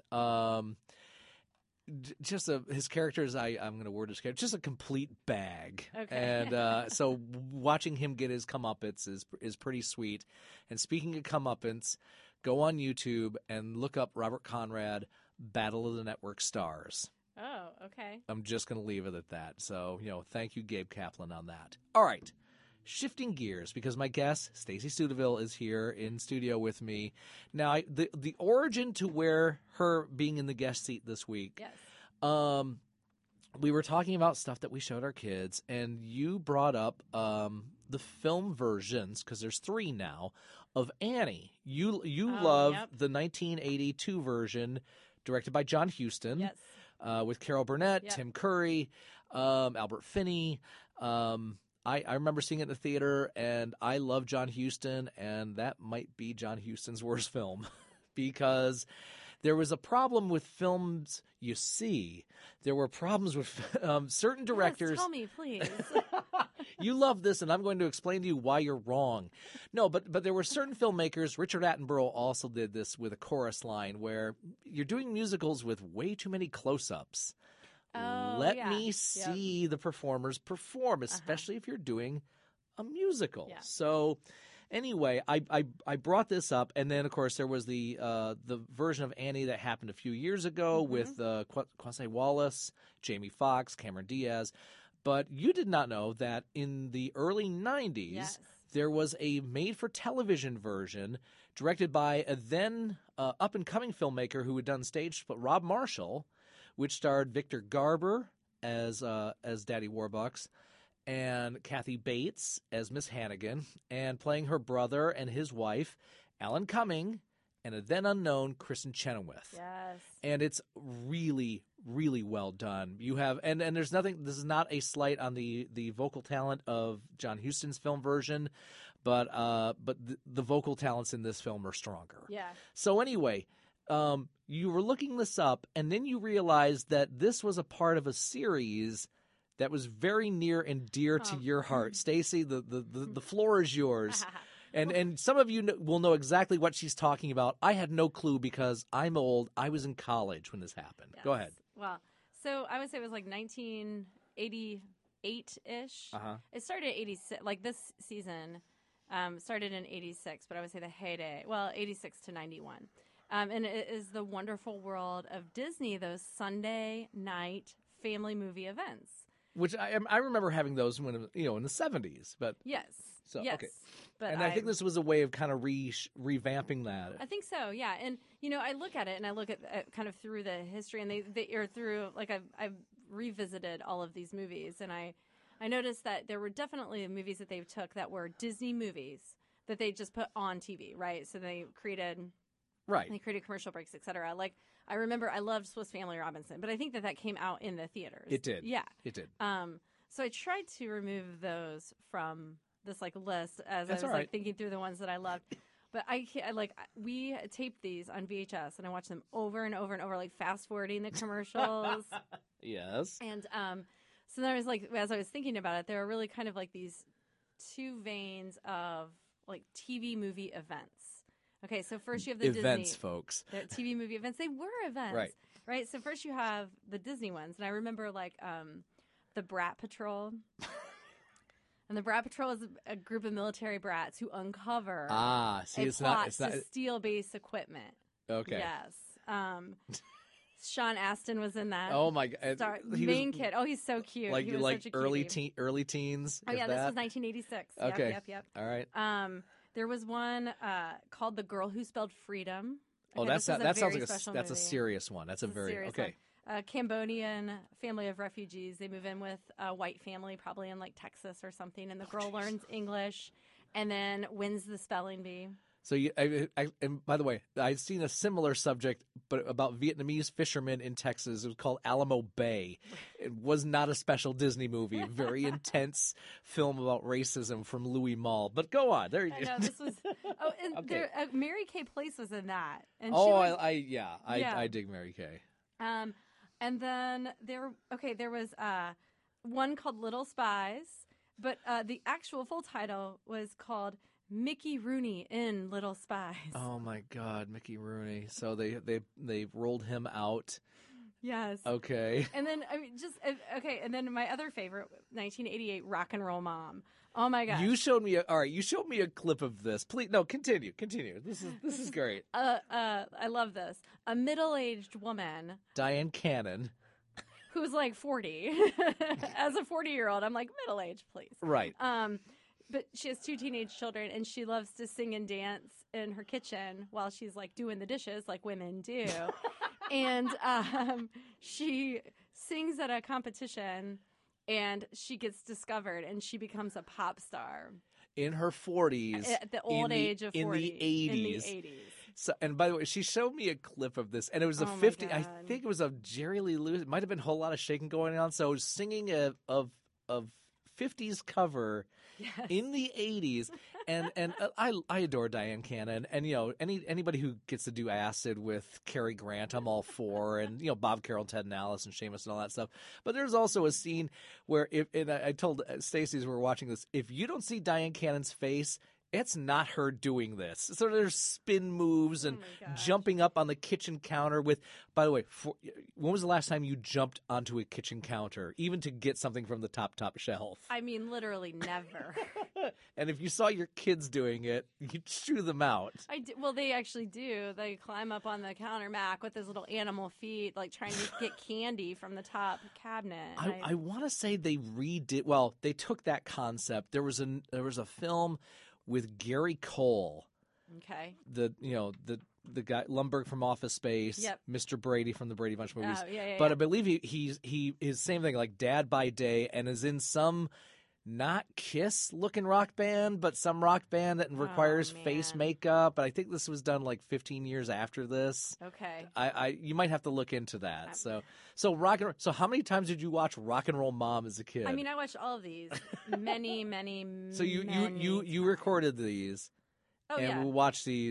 His characters, I'm going to word his character, just a complete bag. Okay. And so watching him get his comeuppance is pretty sweet. And speaking of comeuppance, go on YouTube and look up Robert Conrad, Battle of the Network Stars. Oh, okay. I'm just going to leave it at that. So, thank you, Gabe Kaplan, on that. All right. Shifting gears, because my guest, Stacey Studeville, is here in studio with me. Now, the origin to where her being in the guest seat this week, Yes. We were talking about stuff that we showed our kids, and you brought up the film versions, because there's 3 now, of Annie. You loved the 1982 version directed by John Huston. Yes. With Carol Burnett, Yep. Tim Curry, Albert Finney. I remember seeing it in the theater, and I love John Huston, and that might be John Huston's worst film because there was a problem with films you see. There were problems with certain directors. Yes, tell me, please. You love this, and I'm going to explain to you why you're wrong. No, but there were certain filmmakers. Richard Attenborough also did this with a chorus line where you're doing musicals with way too many close-ups. Oh, Let yeah. me see the performers perform, especially if you're doing a musical. Yeah. So anyway, I brought this up, and then, of course, there was the version of Annie that happened a few years ago with Quincy Wallace, Jamie Foxx, Cameron Diaz. But you did not know that in the early 90s, Yes. there was a made-for-television version directed by a then up-and-coming filmmaker who had done stage, but Rob Marshall, which starred Victor Garber as Daddy Warbucks and Kathy Bates as Miss Hannigan, and playing her brother and his wife, Alan Cumming, and a then unknown Kristen Chenoweth. Yes. And it's really, really well done. You have and there's nothing. This is not a slight on the vocal talent of John Huston's film version, but the vocal talents in this film are stronger. Yeah. So anyway, you were looking this up, and then you realized that this was a part of a series that was very near and dear to your heart. Stacy, the floor is yours. And some of you will know exactly what she's talking about. I had no clue because I'm old. I was in college when this happened. Yes. Go ahead. Well, so I would say it was like 1988-ish. It started at 86. Like this season started in 86, but I would say the heyday, 86 to 91. And it is the wonderful world of Disney, those Sunday night family movie events. Which I remember having those when in the 70s, but yes. Okay. But and I think this was a way of kind of revamping that. I think so, yeah. And I look at it and I look at kind of through the history, and they are through, like, I've revisited all of these movies, and I noticed that there were definitely movies that they took that were Disney movies that they just put on TV, right? So they created commercial breaks, etc. Like, I remember I loved Swiss Family Robinson, but I think that came out in the theaters. It did. Yeah. It did. So I tried to remove those from this list as That's I was all right. thinking through the ones that I loved. But we taped these on VHS, and I watched them over and over and over, like fast forwarding the commercials. Yes. And so then I was like, as I was thinking about it, there were really kind of like these two veins of like TV movie events. Okay, so first you have the events, Disney folks. The TV movie events. They were events, right? So first you have the Disney ones, and I remember like the Brat Patrol. And the Brat Patrol is a group of military brats who uncover to steal base equipment. Okay. Yes. Sean Astin was in that. Oh my God! Main kid. Oh, he's so cute. Like he was like such a early cutie. teens. Oh yeah, this was 1986. Okay. Yep. All right. There was one called "The Girl Who Spelled Freedom." Oh, Okay, that sounds like that's movie. a serious one. That's a very serious okay. one. Cambodian family of refugees. They move in with a white family, probably in like Texas or something, and the girl learns English and then wins the spelling bee. So and by the way, I've seen a similar subject, but about Vietnamese fishermen in Texas. It was called Alamo Bay. It was not a special Disney movie. Very intense film about racism from Louis Malle. But go on. There. I know this was. Oh, and Okay. Mary Kay Place was in that. And I dig Mary Kay. And then there was one called Little Spies, but the actual full title was called Mickey Rooney in Little Spies. Oh my God, Mickey Rooney. So they rolled him out. Yes. Okay. And then and then my other favorite, 1988, Rock and Roll Mom. Oh my gosh. You showed me a clip of this. Please, no, continue. This is great. I love this. A middle-aged woman, Diane Cannon. who's like 40. As a 40-year-old, I'm like, middle-aged, please. Right. But she has two teenage children, and she loves to sing and dance in her kitchen while she's like doing the dishes, like women do. And she sings at a competition, and she gets discovered, and she becomes a pop star. In her 40s. At the old age of 40. In the 80s. In the 80s. So, and by the way, she showed me a clip of this, and it was a Oh my 50. God. I think it was of Jerry Lee Lewis. It might have been a whole lot of shaking going on. So, singing of 50s cover in the 80s, and I adore Diane Cannon, and anybody who gets to do acid with Cary Grant, I'm all for, and Bob Carroll, Ted and Alice, and Seamus and all that stuff. But there's also a scene where I told Stacey as we were watching this, if you don't see Diane Cannon's face, it's not her doing this. So there's spin moves and jumping up on the kitchen counter with, by the way, when was the last time you jumped onto a kitchen counter, even to get something from the top shelf? I mean, literally never. And if you saw your kids doing it, you'd shoo them out. Well, they actually do. They climb up on the counter Mac with those little animal feet, like trying to get candy from the top cabinet. I want to say they redid. Well, they took that concept. There was a film with Gary Cole. Okay. The guy Lumbergh from Office Space, Yep. Mr. Brady from the Brady Bunch movies. Oh, yeah, but I believe he is same thing, like Dad by Day, and is in some not Kiss looking rock band, but some rock band that requires face makeup. But I think this was done like 15 years after this. Okay. You might have to look into that. So how many times did you watch Rock and Roll Mom as a kid? I mean, I watched all of these many. So you recorded these. Oh, and yeah. we'll watch these. Yep.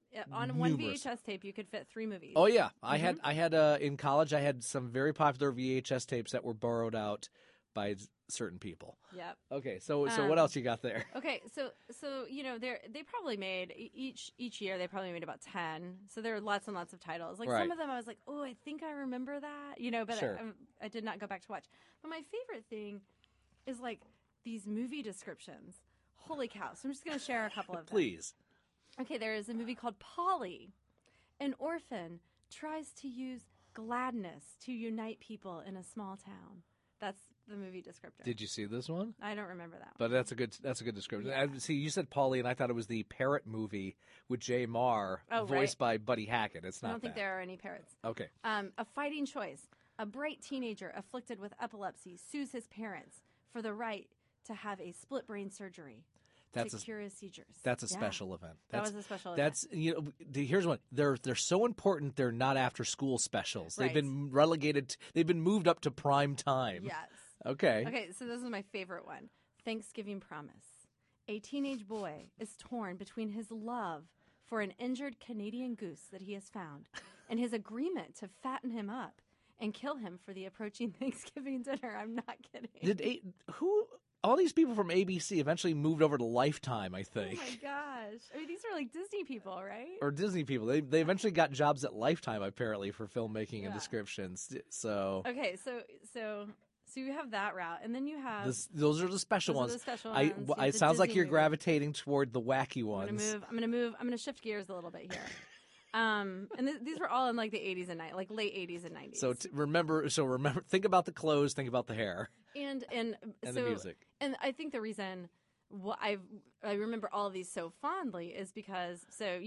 On one Numerous. VHS tape, you could fit 3 movies. Oh yeah, I had in college. I had some very popular VHS tapes that were borrowed out by certain people. Yep. Okay, so what else you got there? Okay, so they probably made each year they probably made about 10. So there are lots and lots of titles. Like Right. some of them, I was like, oh, I think I remember that, but Sure. I did not go back to watch. But my favorite thing is like these movie descriptions. Holy cow! So I'm just going to share a couple of them. Please. Okay, there is a movie called Polly. An orphan tries to use gladness to unite people in a small town. That's the movie descriptor. Did you see this one? I don't remember that one. But that's a good description. See, you said Polly, and I thought it was the Parrot movie with Jay Marr, voiced by Buddy Hackett. It's not. I don't think there are any parrots. Okay. A fighting choice. A bright teenager afflicted with epilepsy sues his parents for the right to have a split brain surgery to cure his seizures. That's a special event. That was a special event. Here's one. They're so important. They're not after school specials. Right. They've been relegated. They've been moved up to prime time. Yes. Okay. Okay, so this is my favorite one. Thanksgiving Promise. A teenage boy is torn between his love for an injured Canadian goose that he has found and his agreement to fatten him up and kill him for the approaching Thanksgiving dinner. I'm not kidding. All these people from ABC eventually moved over to Lifetime, I think. Oh my gosh. I mean, these are like Disney people, right? Or Disney people. They eventually got jobs at Lifetime, apparently, for filmmaking and descriptions. So okay, so you have that route, and then you have those are the special ones. The special ones. It sounds like Disney you're movie. gravitating toward the wacky ones. I'm gonna shift gears a little bit here. And these were all in like the 80s and 90s, like late 80s and 90s. So remember, think about the clothes, think about the hair, and so, the music. And I think the reason I remember all of these so fondly is because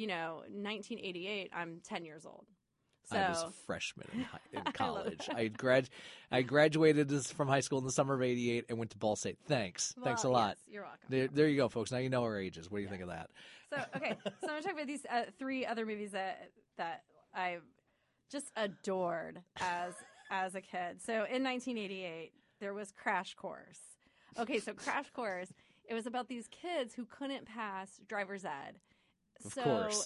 1988, I'm 10 years old. So, I was a freshman in college. I graduated from high school in the summer of '88 and went to Ball State. Thanks a lot. Yes, you're welcome. There you go, folks. Now you know our ages. What do you think of that? So I'm going to talk about these 3 other movies that I just adored as a kid. So in 1988, there was Crash Course. Okay, so Crash Course, it was about these kids who couldn't pass driver's ed. Of course.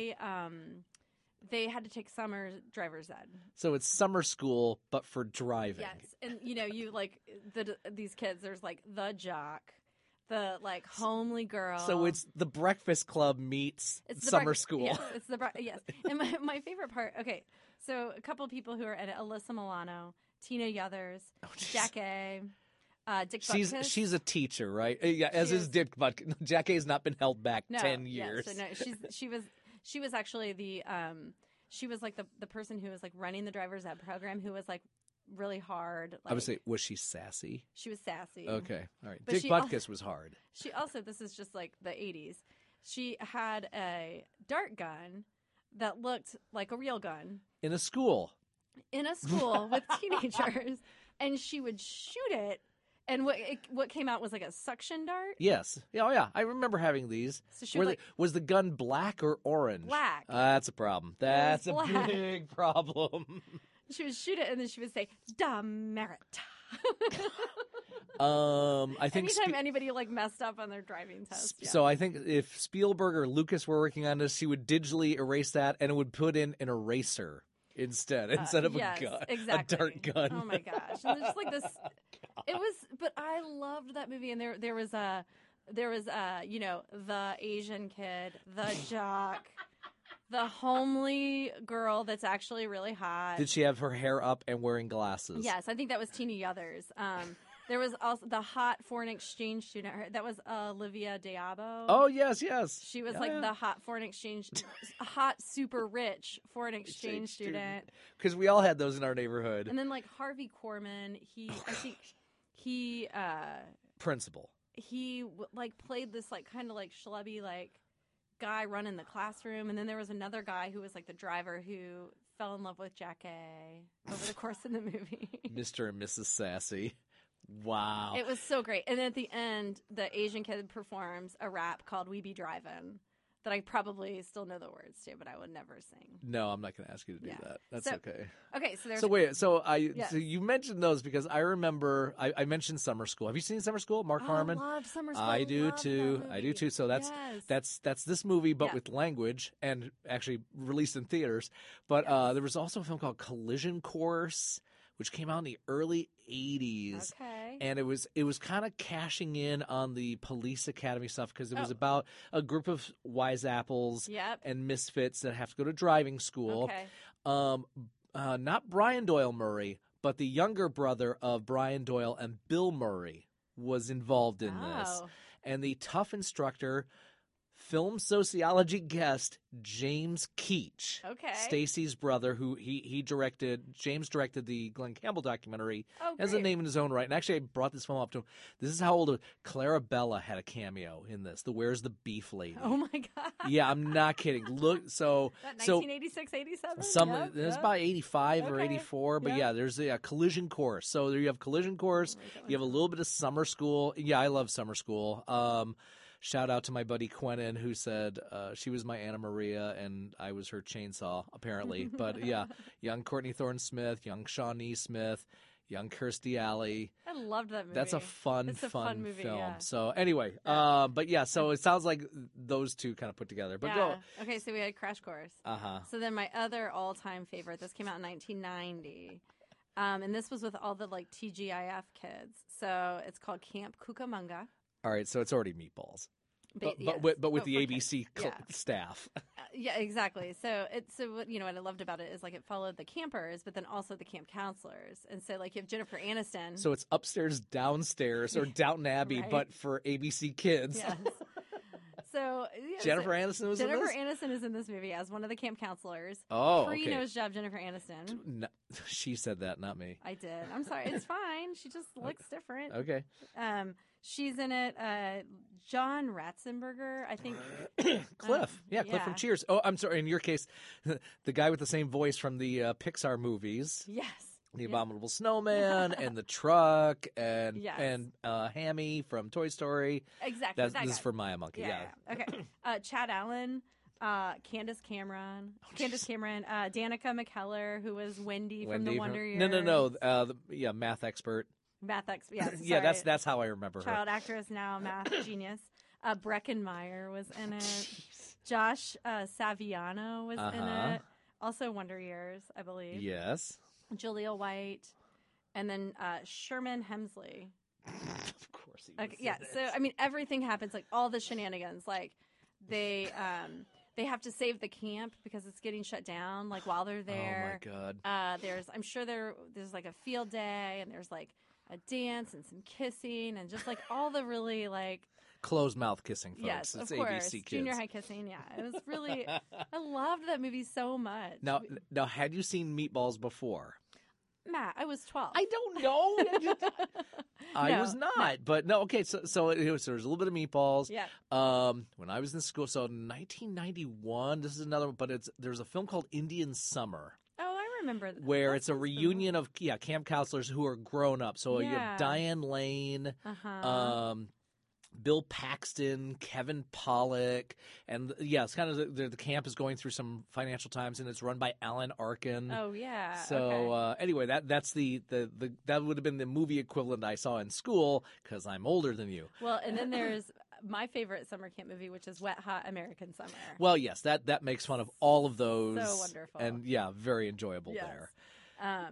They had to take summer driver's ed. So it's summer school, but for driving. Yes, and you like these kids. There's like the jock, the like homely girl. So it's the Breakfast Club meets summer school. Yes, it's yes. And my favorite part. Okay, so a couple of people who are in it: Alyssa Milano, Tina Yothers, Jack A. Dick Butkus. She's a teacher, right? Yeah, as is Dick Butkus. Jack A's not been held back 10 years. Yeah, so no, she was actually she was like the person who was like running the driver's ed program, who was like really hard. Like, I would say, was she sassy? She was sassy. Okay, all right. But Dick Butkus was hard. She also, this is just like the 80s. She had a dart gun that looked like a real gun in a school with teenagers, and she would shoot it. And what came out was like a suction dart? Yes. Oh, yeah. I remember having these. So was the gun black or orange? Black. That's a problem. That's a big problem. She would shoot it, and then she would say, "Demerit." I think anytime anybody like messed up on their driving test. Yeah. So I think if Spielberg or Lucas were working on this, he would digitally erase that, and it would put in an eraser instead of a gun, exactly. a dart gun. Oh my gosh! And there's like this. It was, but I loved that movie, and there was the Asian kid, the jock, the homely girl that's actually really hot. Did she have her hair up and wearing glasses? Yes, I think that was Tina Yothers. There was also the hot foreign exchange student. That was Olivia d'Abo. Oh, yes. She was the hot foreign exchange, hot super rich foreign exchange student. Because we all had those in our neighborhood. And then like Harvey Korman, he principal. He played this like kind of like schlubby like guy running the classroom, and then there was another guy who was like the driver who fell in love with Jack A over the course of the movie. Mr. and Mrs. Sassy. Wow. It was so great. And then at the end, the Asian kid performs a rap called We Be Drivin'. that I probably still know the words to, but I would never sing. No, I'm not going to ask you to do Yeah. that. That's So- okay. Okay, so there's So wait, so Yes. so you mentioned those because I remember I mentioned Summer School. Have you seen Summer School? Mark Harmon. I love Summer School. I do love too. that I do movie. too. So Yes. that's this movie, but Yeah. with language and actually released in theaters. But there was also a film called Collision Course, which came out in the early '80s. Okay. And it was kind of cashing in on the police academy stuff because it was Oh. about a group of wise apples Yep. and misfits that have to go to driving school. Okay. Not Brian Doyle Murray, but the younger brother of Brian Doyle and Bill Murray was involved in this. Oh. And the tough instructor, film sociology guest James Keach, Okay. Stacy's brother, who James directed the Glenn Campbell documentary, Oh, has a great. name in his own right. And actually, I brought this film up to him. This is how old Clara Bella had a cameo in this. The Where's the Beef Lady? Oh my god. Yeah, I'm not kidding. Look, so That so 1986, 87? some Yep, it's yep. about 85 or Okay. 84, but Yep. yeah, there's a Collision Course. So there you have Collision Course. You have a little bit of Summer School. Yeah, I love Summer School. Shout out to my buddy Quentin who said she was my Anna Maria and I was her chainsaw, apparently. But yeah, young Courtney Thorne Smith, young Shawnee Smith, young Kirstie Alley. I loved that movie. That's a fun, It's a fun movie, film. yeah. So anyway, but yeah, so it sounds like those two kind of put together. But Yeah. Okay, so we had Crash Course. uh-huh. So then my other all-time favorite, this came out in 1990. And this was with all the like TGIF kids. So it's called Camp Cucamonga. All right, so it's already Meatballs. But yes. with Oh, the for ABC kids. Yeah. staff. Yeah, exactly. So what I loved about it is like it followed the campers, but then also the camp counselors. And so like you have Jennifer Aniston. So it's upstairs, downstairs, or Downton Abbey, Right. but for ABC kids. Yes. So yeah, Jennifer Aniston was Jennifer in this? Aniston is in this movie as one of the camp counselors. Oh, Pre okay. nose job Jennifer Aniston. No, she said that, not me. I did. I'm sorry. It's fine. She just looks different. Okay. She's in it. John Ratzenberger, I think. Cliff. Cliff yeah. from Cheers. Oh, I'm sorry. In your case, the guy with the same voice from the Pixar movies. Yes. The Abominable Snowman and the truck and Yes. and Hammy from Toy Story. Exactly. This is for Maya Monkey. Yeah. Okay. Chad Allen, Candace Cameron, Danica McKellar, who was Wendy from The Wonder Years. No. Math expert. Math expert. Yes. Yeah, sorry. that's how I remember her. Child actress now, math genius. Breckin Meyer was in it. Josh Saviano was in Uh-huh. it. Also Wonder Years, I believe. Yes. Julia White, and then Sherman Hemsley. Of course he was. Okay, yeah, so I mean everything happens, like all the shenanigans, like they have to save the camp because it's getting shut down, like while they're there. Oh my god. I'm sure there's like a field day and there's like a dance and some kissing and just like all the really like Closed mouth kissing, folks. yes, It's of course, ABC Kids. junior high kissing. Yeah, it was really I loved that movie so much. Now, had you seen Meatballs before? Matt, I was 12. I don't know. I No, was not, but no. Okay, so there was a little bit of Meatballs. Yeah. When I was in school, so 1991. This is another one, but there's a film called Indian Summer. Oh, I remember that. Where That it's a sounds reunion of camp counselors who are grown up. So you Yeah. have Diane Lane, Uh-huh. Bill Paxton, Kevin Pollak, and yeah, it's kind of the camp is going through some financial times, and it's run by Alan Arkin. Oh yeah. So okay. Anyway, that's the that would have been the movie equivalent I saw in school because I'm older than you. Well, and then there's my favorite summer camp movie, which is Wet Hot American Summer. Well, yes, that makes fun of all of those. So wonderful. And yeah, very enjoyable Yes. there.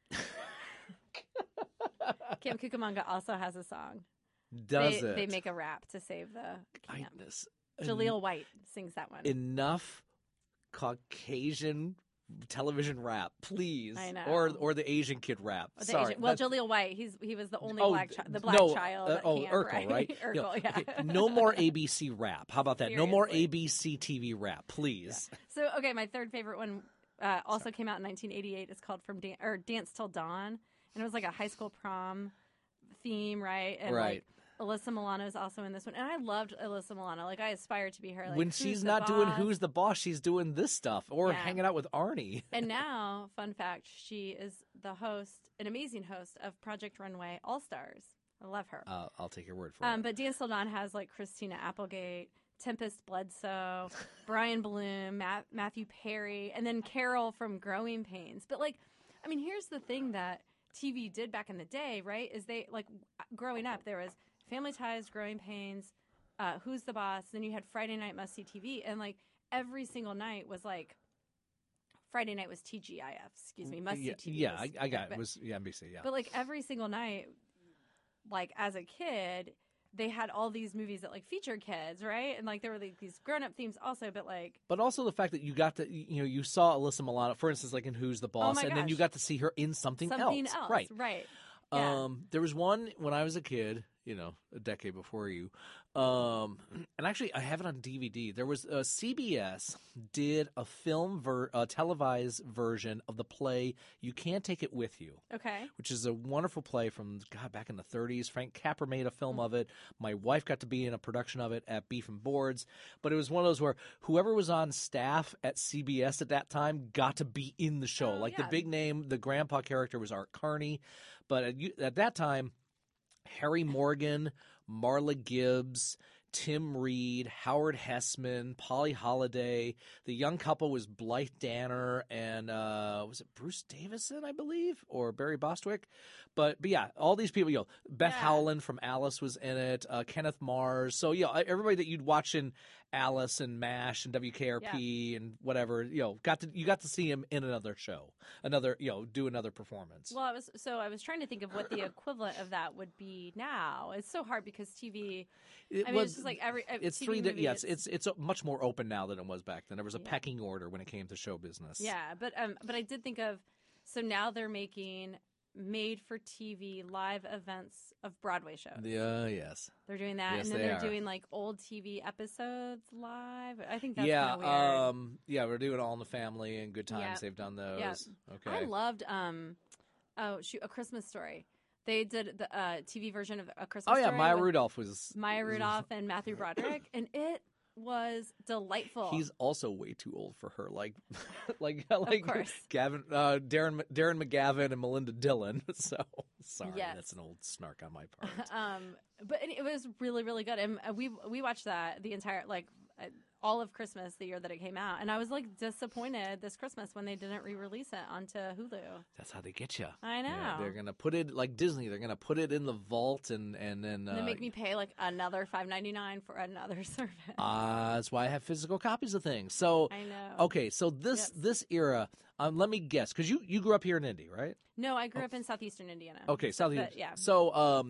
Camp Cucamonga also has a song. Does They it? make a rap to save the camp. Kindness. Jaleel White sings that one. Enough Caucasian television rap, please. I know. Or the Asian kid rap. The Sorry. Asian- well, that's- Jaleel White, he was the only Oh, black no, child. At camp, Urkel, right? Urkel, You know, yeah. okay, no more ABC rap. How about that? No more Seriously. ABC TV rap, please. So, okay, my third favorite one also came out in 1988. It's called Dance Till Dawn, and it was like a high school prom theme, right? And Right. like Alyssa Milano is also in this one, and I loved Alyssa Milano. Like I aspired to be her. Like, When Who's she's the not doing Boss? Who's the Boss, she's doing this stuff or Yeah. hanging out with Arnie. And now, fun fact, she is the host, an amazing host of Project Runway All Stars. I love her. I'll take your word for it. But Dance Till Dawn has like Christina Applegate, Tempest Bledsoe, Brian Bloom, Matthew Perry, and then Carol from Growing Pains. But like, I mean, here's the thing that TV did back in the day, right? Is they like growing up, there was Family Ties, Growing Pains, Who's the Boss? Then you had Friday Night Must See TV, and like every single night was like Friday night was TGIF. Excuse me, Must See TV. Yeah, was, I got it. It was NBC. Yeah, but like every single night, like as a kid, they had all these movies that like featured kids, right? And like there were like, these grown-up themes also, but like. But also the fact that you got to, you saw Alyssa Milano, for instance, like in Who's the Boss, and then you got to see her in something else. Right. Yeah. There was one when I was a kid, a decade before you, and actually I have it on DVD. There was CBS did a televised version of the play You Can't Take It With You. Okay. Which is a wonderful play from back in the 30s. Frank Capra made a film of it. My wife got to be in a production of it at Beef and Boards. But it was one of those where whoever was on staff at CBS at that time got to be in the show. The big name, the grandpa character was Art Carney. But at that time, Harry Morgan, Marla Gibbs, Tim Reed, Howard Hessman, Polly Holliday. The young couple was Blythe Danner and was it Bruce Davison, I believe, or Barry Bostwick? But yeah, all these people. Beth Howland from Alice was in it. Kenneth Mars. So everybody that you'd watch in Alice and MASH and WKRP and whatever. You got to see him in another show, do another performance. Well, I was trying to think of what the equivalent of that would be now. It's so hard because TV. It's just like it's TV 3D. Movie, Yes, it's much more open now than it was back then. There was a pecking order when it came to show business. Yeah, but I did think of now they're making made-for-TV live events of Broadway shows. Yeah, yes. They're doing that, yes, and then they're doing like old TV epides live. I think that's kind of weird. We're doing All in the Family and Good Times. They've done those. Yeah. Okay. I loved A Christmas Story. They did the TV version of A Christmas Story. Oh yeah, Maya Rudolph was Maya Rudolph and Matthew Broderick, and it was delightful. He's also way too old for her, like of course. Gavin, Darren McGavin and Melinda Dillon. So sorry, that's an old snark on my part. But it was really, really good, and we watched that the entire all of Christmas the year that it came out, and I was like disappointed this Christmas when they didn't re-release it onto Hulu. That's how they get you. I know. Yeah, they're gonna put it like Disney. They're gonna put it in the vault and then they make me pay like another $5.99 for another service. That's why I have physical copies of things. So I know. Okay, so this era. Let me guess, because you grew up here in Indy, right? No, I grew up in southeastern Indiana. Okay, southeastern. Yeah. So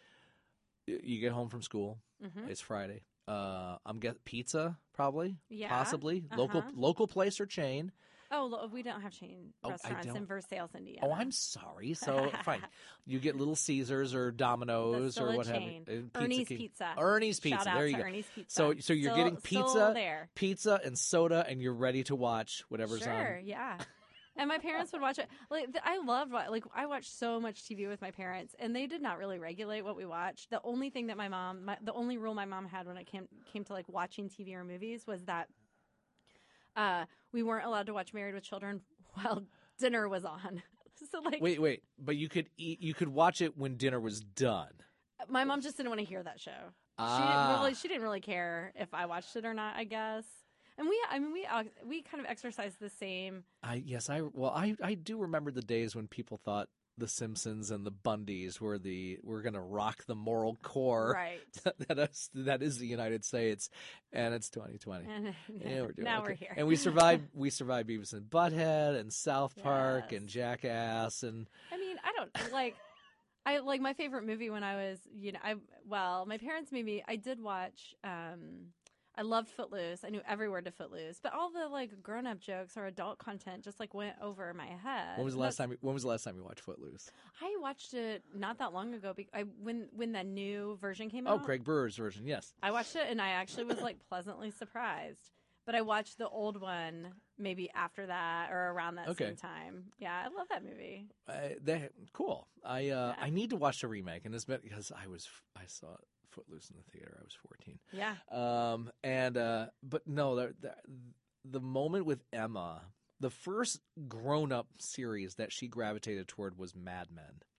you get home from school. Mm-hmm. It's Friday. I'm getting pizza, probably, possibly local place or chain. Oh, we don't have chain restaurants in Versailles, Indiana. Oh, I'm sorry. So fine, you get Little Caesars or Domino's or what have you. Ernie's Pizza. Ernie's Pizza. Shout out there you to go. Ernie's Pizza. So you're getting pizza and soda, and you're ready to watch whatever's on. Sure, yeah. And my parents would watch it. I loved I watched so much TV with my parents, and they did not really regulate what we watched. The only thing that the only rule my mom had when it came to like watching TV or movies was that we weren't allowed to watch Married with Children while dinner was on. So wait, but you could watch it when dinner was done. My mom just didn't want to hear that show. She didn't really care if I watched it or not, I guess. And we kind of exercised the same. I do remember the days when people thought the Simpsons and the Bundys were going to rock the moral core. Right. that is the United States, and it's 2020. Yeah, we're doing we're here. And we survived Beavis and Butthead and South Park and Jackass and. I mean, I don't like. I like my favorite movie when I was, my parents made me. I did watch. I loved Footloose. I knew every word to Footloose, but all the like grown-up jokes or adult content just like went over my head. When was the last time you watched Footloose? I watched it not that long ago. When that new version came out. Oh, Craig Brewer's version, yes. I watched it and I actually was like pleasantly surprised. But I watched the old one maybe after that or around that same time. Yeah, I love that movie. Cool. I need to watch the remake, and it's been because I saw Footloose in the theater. I was 14. Yeah. But no, the moment with Emma, the first grown-up series that she gravitated toward was Mad Men.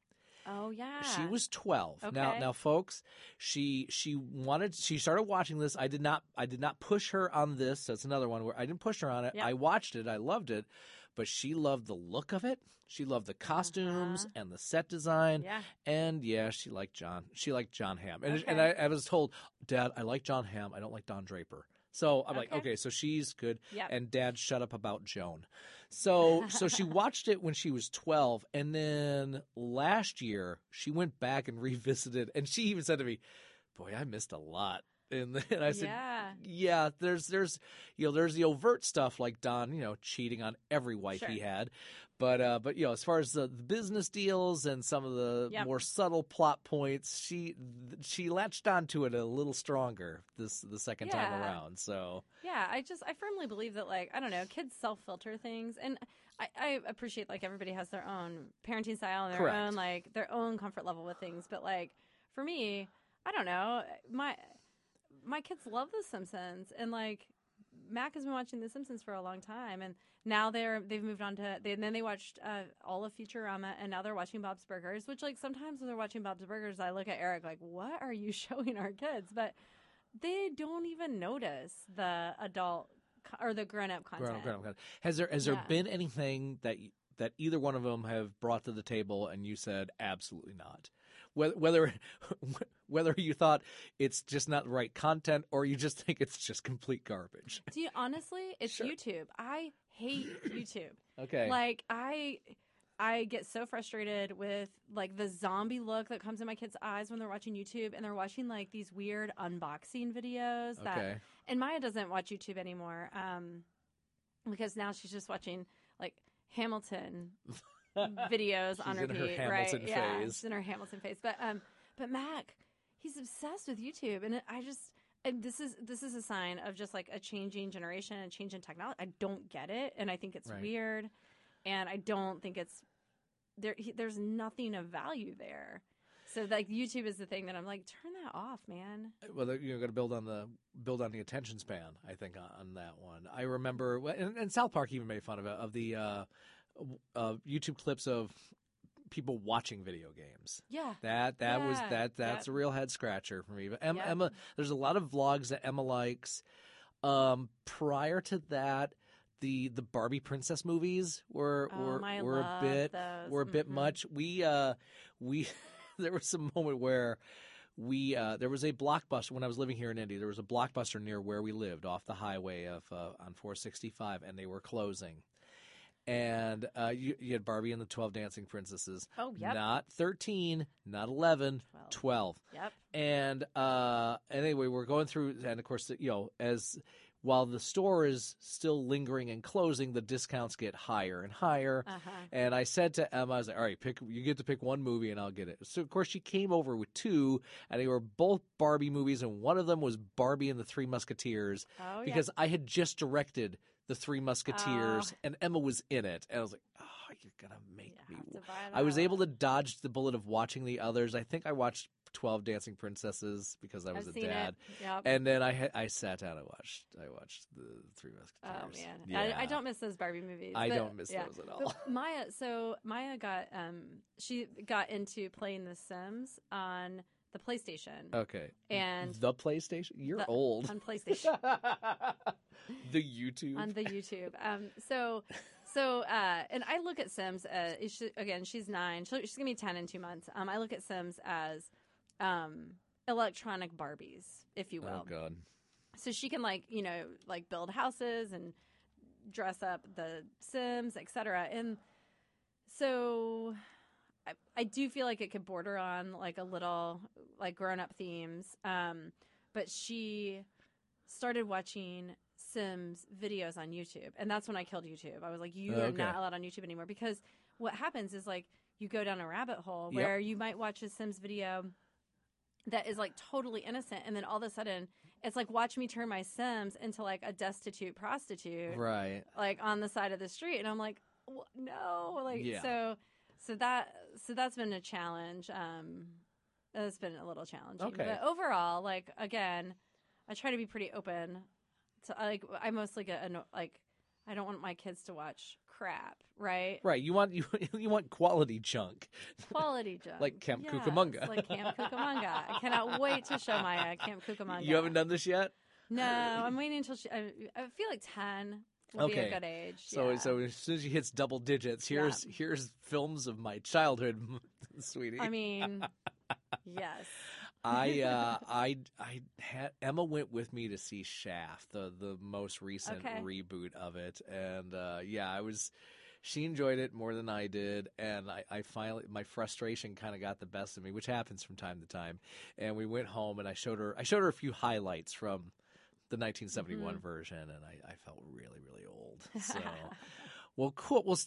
Oh yeah. She was 12. Okay. Now, folks, she started watching this. I did not push her on this. That's another one where I didn't push her on it. Yep. I watched it. I loved it, but she loved the look of it. She loved the costumes and the set design. Yeah. And yeah, she liked John Hamm. And Okay. I was told, Dad, I like John Hamm. I don't like Don Draper. So I'm like, Okay. okay, so she's good. Yep. And Dad, shut up about Joan. So she watched it when she was 12, and then last year she went back and revisited, and she even said to me, "Boy, I missed a lot." And I said, "Yeah, there's there's the overt stuff like Don, cheating on every wife Sure. he had, but as far as the business deals and some of the Yep. more subtle plot points, she latched onto it a little stronger the second time Yeah. around." So Yeah, I firmly believe that, like, I don't know, kids self-filter things, and I appreciate, like, everybody has their own parenting style and their Correct. own, like, their own comfort level with things, but, like, for me, I don't know, my kids love The Simpsons, and, like, Mac has been watching The Simpsons for a long time, and now they've moved on to, then they watched all of Futurama, and now they're watching Bob's Burgers, which, like, sometimes when they're watching Bob's Burgers, I look at Eric like, what are you showing our kids? But they don't even notice the adult or the grown-up content. grown-up. Has there Yeah. been anything that either one of them have brought to the table and you said absolutely not? Whether you thought it's just not the right content or you just think it's just complete garbage. Do you honestly? It's Sure. YouTube. I hate YouTube. Okay. Like I get so frustrated with, like, the zombie look that comes in my kids' eyes when they're watching YouTube, and they're watching, like, these weird unboxing videos that. Okay. And Maya doesn't watch YouTube anymore, because now she's just watching, like, Hamilton videos on She's in repeat. her right? Hamilton Yeah, phase. she's in her Hamilton phase. But Mac, he's obsessed with YouTube, and and this is a sign of just, like, a changing generation, a change in technology. I don't get it, and I think it's Right. weird, and I don't think it's there's nothing of value there. So, like, YouTube is the thing that I'm like, turn that off, man. Well, you're going to build on the attention span, I think, on that one. I remember, and South Park even made fun of the YouTube clips of people watching video games. Yeah. That's Yep. a real head scratcher for me. But Yep. Emma, there's a lot of vlogs that Emma likes. Prior to that, the Barbie princess movies were I a love bit those. were a bit Mhm. much. We there was a moment where there was a Blockbuster when I was living here in Indy. There was a Blockbuster near where we lived off the highway on 465, and they were closing. And you had Barbie and the 12 Dancing Princesses. Oh, yep. Not 13, not 11, 12. Yep. And anyway, we're going through, and of course, while the store is still lingering and closing, the discounts get higher and higher. Uh-huh. And I said to Emma, I was like, all right, you get to pick one movie and I'll get it. So, of course, she came over with two, and they were both Barbie movies, and one of them was Barbie and the Three Musketeers, Oh, yeah. because I had just directed the Three Musketeers, and Emma was in it. And I was like, oh, you're going to make me. have to buy I was that. able to dodge the bullet of watching the others. I think I watched 12 Dancing Princesses because I was I've a seen dad. it. Yep. And then I sat down and watched the Three Oh Musketeers. man, Yeah. I don't miss those Barbie movies. I but- don't miss yeah. those at all. But Maya got she got into playing The Sims on the PlayStation. Okay. And the PlayStation? You're the- old. on PlayStation. The YouTube. On the YouTube. And I look at Sims again, she's 9. She's gonna be 10 in 2 months. I look at Sims as electronic Barbies, if you will. Oh God. So she can like build houses and dress up the Sims, etc. And so I do feel like it could border on like a little like grown up themes. But she started watching Sims videos on YouTube, and that's when I killed YouTube. I was like, you are Okay. not allowed on YouTube anymore, because what happens is like you go down a rabbit hole Yep. where you might watch a Sims video that is like totally innocent, and then all of a sudden it's like, watch me turn my Sims into like a destitute prostitute, Right. like on the side of the street, and I'm like, no, like Yeah. so that's been a challenge. It's been a little challenging, Okay. but overall, like, again, I try to be pretty open to, like, I mostly get I don't want my kids to watch crap, right? Right. You want you want quality junk. Quality junk. Like Camp Yes, Cucamonga. like Camp Cucamonga. I cannot wait to show Maya Camp Cucamonga. You haven't done this yet? No, I'm waiting until I feel like 10 would be a good age. So yeah. so as soon as she hits double digits, here's films of my childhood, sweetie. I mean, yes. I had Emma went with me to see Shaft, the most recent reboot of it, and she enjoyed it more than I did, and I finally, my frustration kind of got the best of me, which happens from time to time. And we went home, and I showed her a few highlights from the 1971 version, and I felt really, really old. So, well, cool. Well,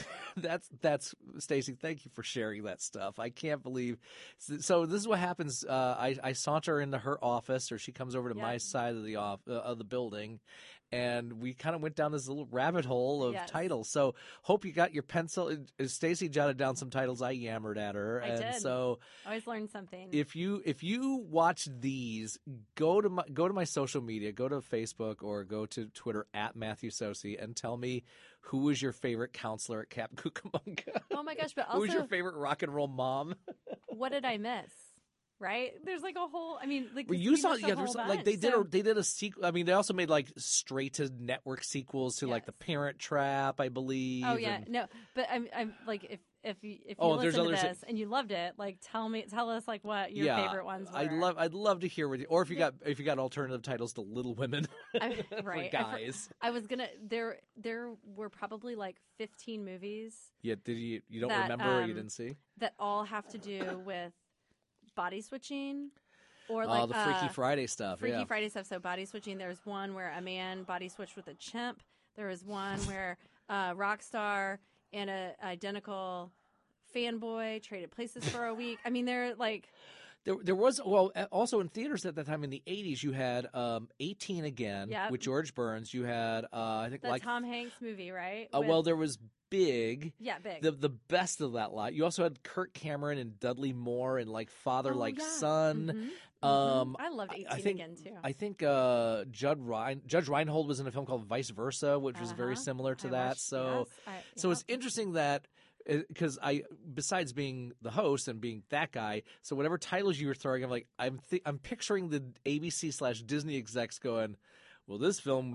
that's Stacy. Thank you for sharing that stuff. I can't believe. So this is what happens. I saunter into her office, or she comes over to my side of the building, and we kind of went down this little rabbit hole of titles. So hope you got your pencil. Stacy jotted down some titles. I yammered at her. I did. So always learn something. If you watch these, go to my social media, go to Facebook or go to Twitter at Matthew Sosi, and tell me who was your favorite counselor at Camp Cucamonga. Oh my gosh! But also, who was your favorite rock and roll mom? What did I miss? Right? There's like a whole. I mean, like well, you saw, yeah. There's like they did a sequel. I mean, they also made like straight to network sequels to like The Parent Trap, I believe. Oh yeah, no, but I'm like if you listen to this and you loved it, like tell us like what your favorite ones were. I'd love to hear with you, or if you got alternative titles to Little Women, right? For guys. I was gonna there were probably like 15 movies. Yeah, did you don't remember or you didn't see that all have to do with body switching, or like the Freaky Friday stuff. Freaky Friday stuff. So body switching. There's one where a man body switched with a chimp. There was one where a rock star and an identical fanboy traded places for a week. I mean, they're like. There was also in theaters at that time in the 80s. You had 18 Again with George Burns. You had I think the Tom Hanks movie, right? Well, there was Big. Yeah, Big. The best of that lot. You also had Kirk Cameron and Dudley Moore and like Father Like Son. I loved 18 Again too. I think Judge Reinhold was in a film called Vice Versa, which was very similar to that. So it's interesting that. Because besides being the host and being that guy, so whatever titles you were throwing, I'm picturing the ABC/Disney execs going, well, this film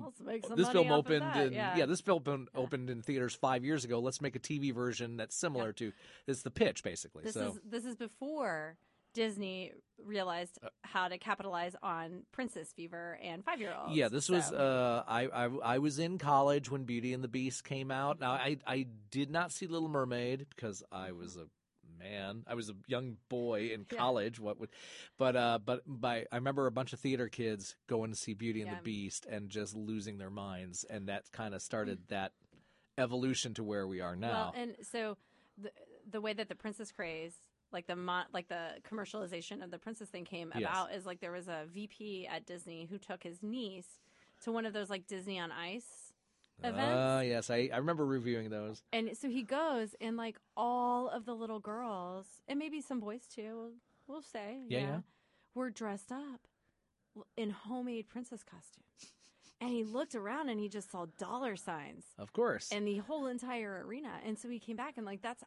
opened in theaters 5 years ago. Let's make a TV version that's similar to. It's the pitch basically. This is before Disney realized how to capitalize on princess fever and 5-year-olds. Yeah, this was I was in college when Beauty and the Beast came out. Now I did not see Little Mermaid because I was a young boy in college. I remember a bunch of theater kids going to see Beauty and the Beast and just losing their minds, and that kind of started that evolution to where we are now. Well, and so the way that the princess craze, like the commercialization of the princess thing came about is like there was a VP at Disney who took his niece to one of those like Disney on Ice events. Yes, I remember reviewing those. And so he goes, and like all of the little girls, and maybe some boys too, we'll say, were dressed up in homemade princess costumes. And he looked around and he just saw dollar signs. Of course. And the whole entire arena. And so he came back and like that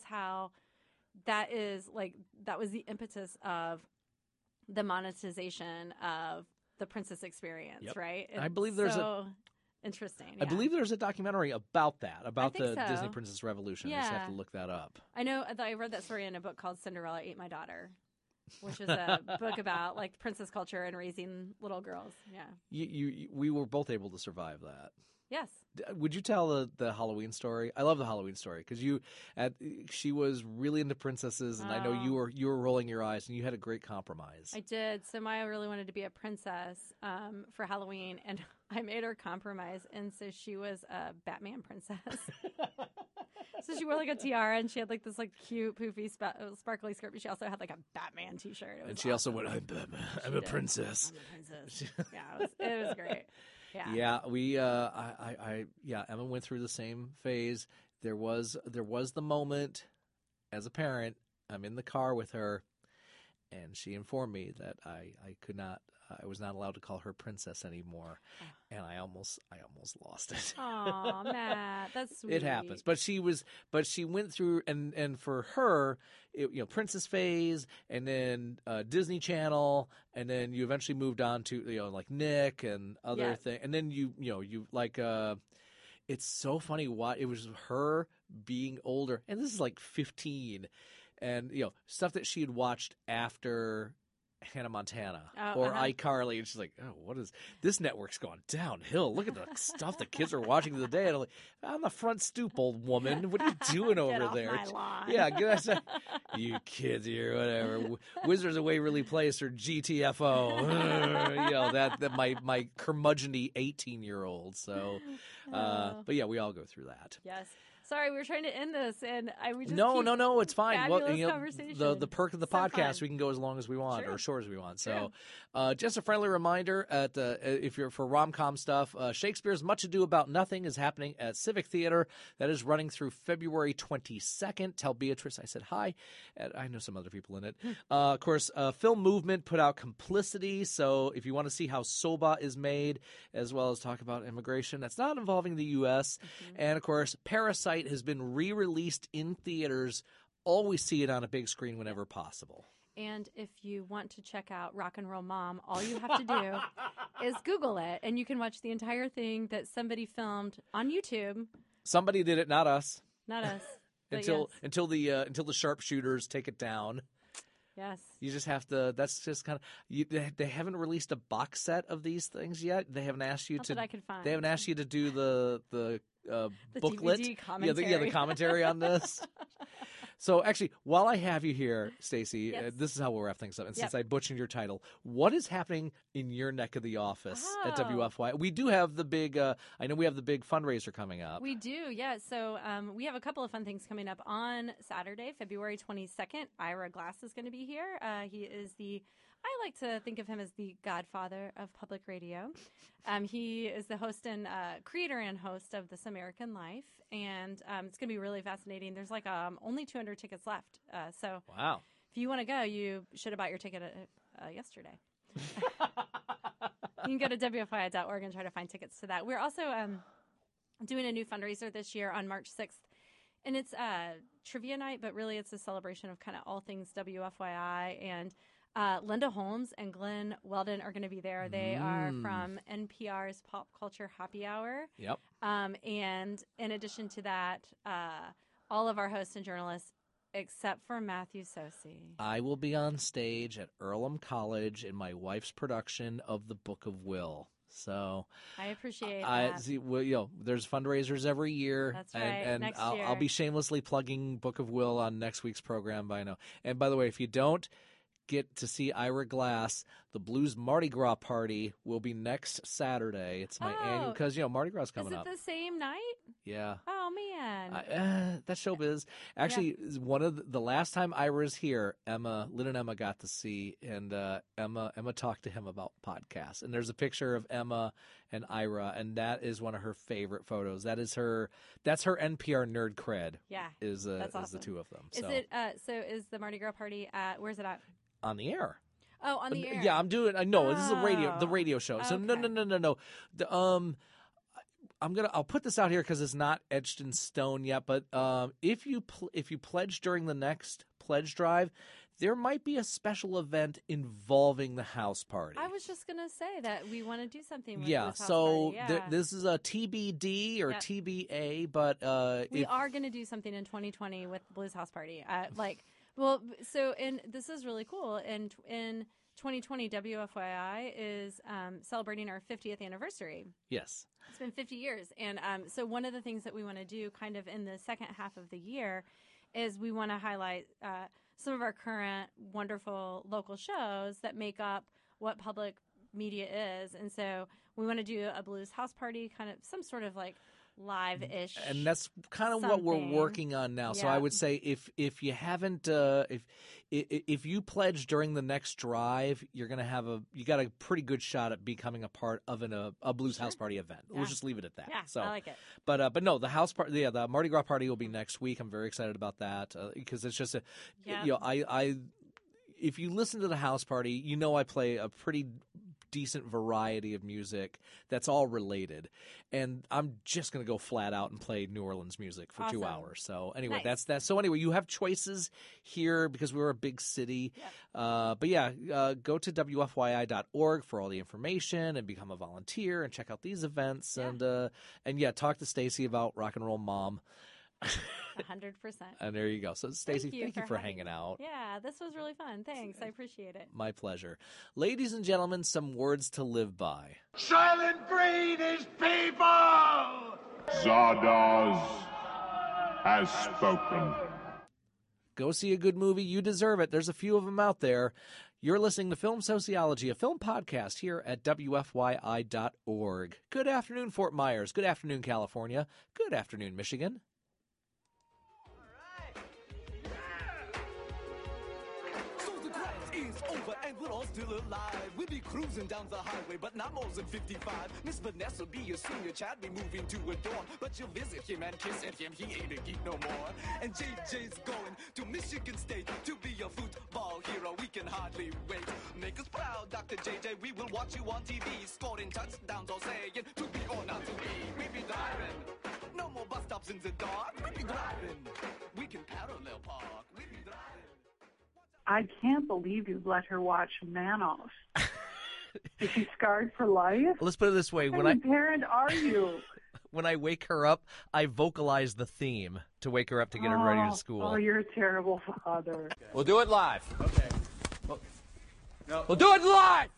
was the impetus of the monetization of the princess experience, right? I believe there's interesting. I believe there's a documentary about that, about the so. Disney Princess Revolution. I just have to look that up. I know I read that story in a book called Cinderella Ate My Daughter, which is a book about like princess culture and raising little girls. Yeah. We were both able to survive that. Yes. Would you tell the Halloween story? I love the Halloween story because she was really into princesses, and I know you were rolling your eyes, and you had a great compromise. I did. So Maya really wanted to be a princess for Halloween, and I made her compromise, and so she was a Batman princess. So she wore like a tiara, and she had like this like cute, poofy, sparkly skirt, but she also had like a Batman T-shirt. And she also went, "I'm Batman. I'm a princess." I'm a princess. Yeah, it was great. Yeah, Emma went through the same phase. There was the moment as a parent, I'm in the car with her, and she informed me that I could not. I was not allowed to call her princess anymore, and I almost lost it. Aw, Matt, that's sweet. It happens, but she went through, and for her, princess phase, and then Disney Channel, and then you eventually moved on to like Nick and other things, and then you like. It's so funny what it was her being older, and this is like 15, and stuff that she had watched after Hannah Montana or iCarly, and she's like, "Oh, what is this network's gone downhill? Look at the stuff the kids are watching today." And I'm like, "On the front stoop, old woman. What are you doing over there?" Get off my lawn. Yeah, you kids here, whatever. Wizards of Waverly Place or GTFO. That my curmudgeon-y 18-year-old. So, but yeah, we all go through that. Yes. Sorry, we were trying to end this, and we just No, it's fine. Fabulous conversation. The perk of the podcast, fun. we can go as long as we want Sure. or short as we want. So, just a friendly reminder: if you're for rom-com stuff, Shakespeare's Much Ado About Nothing is happening at Civic Theater. That is running through February 22nd. Tell Beatrice I said hi. I know some other people in it. Of course, Film Movement put out Complicity. So, if you want to see how soba is made, as well as talk about immigration, that's not involving the U.S. And of course, Parasite has been re-released in theaters. Always see it on a big screen whenever possible. And if you want to check out Rock and Roll Mom, all you have to do is Google it, and you can watch the entire thing that somebody filmed on YouTube. Somebody did it, not us. Not us. until the sharpshooters take it down. Yes. You just have to. That's just kind of. They haven't released a box set of these things yet. They haven't asked you Not to. that I could find. They haven't asked you to do the booklet, DVD commentary. the commentary on this. So actually, while I have you here, Stacey, Yes. this is how we'll wrap things up. And Yep. since I butchered your title, what is happening in your neck of the office at Oh. WFY? We do have the big. I know we have the big fundraiser coming up. We do, yeah. So we have a couple of fun things coming up on Saturday, February 22nd. Ira Glass is going to be here. He is I like to think of him as the godfather of public radio. He is the host and creator and host of This American Life, and it's going to be really fascinating. There's like only 200 tickets left, so Wow. if you want to go, you should have bought your ticket yesterday. You can go to WFI.org and try to find tickets to that. We're also doing a new fundraiser this year on March 6th. And it's trivia night, but really it's a celebration of kind of all things WFYI. And Linda Holmes and Glenn Weldon are going to be there. They are from NPR's Pop Culture Happy Hour. Yep. And in addition to that, all of our hosts and journalists, except for Matthew Sosi. I will be on stage at Earlham College in my wife's production of The Book of Will. So I appreciate that. There's fundraisers every year. That's right. And Next I'll year. be shamelessly plugging Book of Will on next week's program by now. And by the way, if you don't get to see Ira Glass, the Blues Mardi Gras party will be next Saturday. It's my annual, because Mardi Gras is coming up. Is it the same night? Yeah. Oh man. That's showbiz. Actually, one of the last time Ira was here, Lynn and Emma got to see, and Emma talked to him about podcasts. And there's a picture of Emma and Ira, and that is one of her favorite photos. That's her NPR nerd cred. Yeah. Is that's awesome. is the two of them. Is So it so is the Mardi Gras party at where's it at? on the air. Oh, on the air. Yeah, I'm doing. No, this is the radio show. So Okay. no. I'll put this out here because it's not etched in stone yet. But if you pledge during the next pledge drive, there might be a special event involving the house party. I was just gonna say that we want to do something with Yeah, this house so party. Yeah. this is a TBD or Yep. TBA, but we are going to do something in 2020 with Blues House Party. This is really cool. In 2020, WFYI is celebrating our 50th anniversary. Yes. It's been 50 years. And so one of the things that we want to do kind of in the second half of the year is we want to highlight some of our current wonderful local shows that make up what public media is. And so we want to do a Blues House Party, kind of some sort of like live-ish. And that's kind of what we're something. working on now. So I would say if you haven't if you pledge during the next drive, you got a pretty good shot at becoming a part of a Blues House Party event. Yeah. We'll just leave it at that. Yeah, So, I like it. But no, the house party, the Mardi Gras party will be next week. I'm very excited about that because it's just if you listen to the house party, you know I play a pretty decent variety of music that's all related, and I'm just going to go flat out and play New Orleans music for 2 hours. So anyway, Nice. that's that. So anyway, you have choices here because we're a big city. Yep. But yeah, go to WFYI.org for all the information and become a volunteer and check out these events. Yeah. And yeah, talk to Stacy about Rock and Roll Mom. 100%. And there you go. So Stacy, thank you for having hanging me. out. Yeah, this was really fun. Thanks. I appreciate it. My pleasure. Ladies and gentlemen, some words to live by. Silent breed is people! Zardoz has spoken. Go see a good movie. You deserve it. There's a few of them out there. You're listening to Film Sociology, a film podcast here at WFYI.org. Good afternoon, Fort Myers. Good afternoon, California. Good afternoon, Michigan. So the grind is over and we're all still alive. We'll be cruising down the highway, but not more than 55. Miss Vanessa be your senior child, be moving to a dorm. But you'll visit him and kiss at him, he ain't a geek no more. And JJ's going to Michigan State to be a football hero. We can hardly wait. Make us proud, Dr. JJ, we will watch you on TV. Scoring touchdowns or saying to be or not to be. We be driving. No more bus stops in the dark. We be driving. We can parallel park. We be driving. I can't believe you let her watch Manos. Is she scarred for life? Let's put it this way. What kind of parent are you? When I wake her up, I vocalize the theme to wake her up to get her ready to school. Oh, you're a terrible father. We'll do it live. Okay. We'll do it live!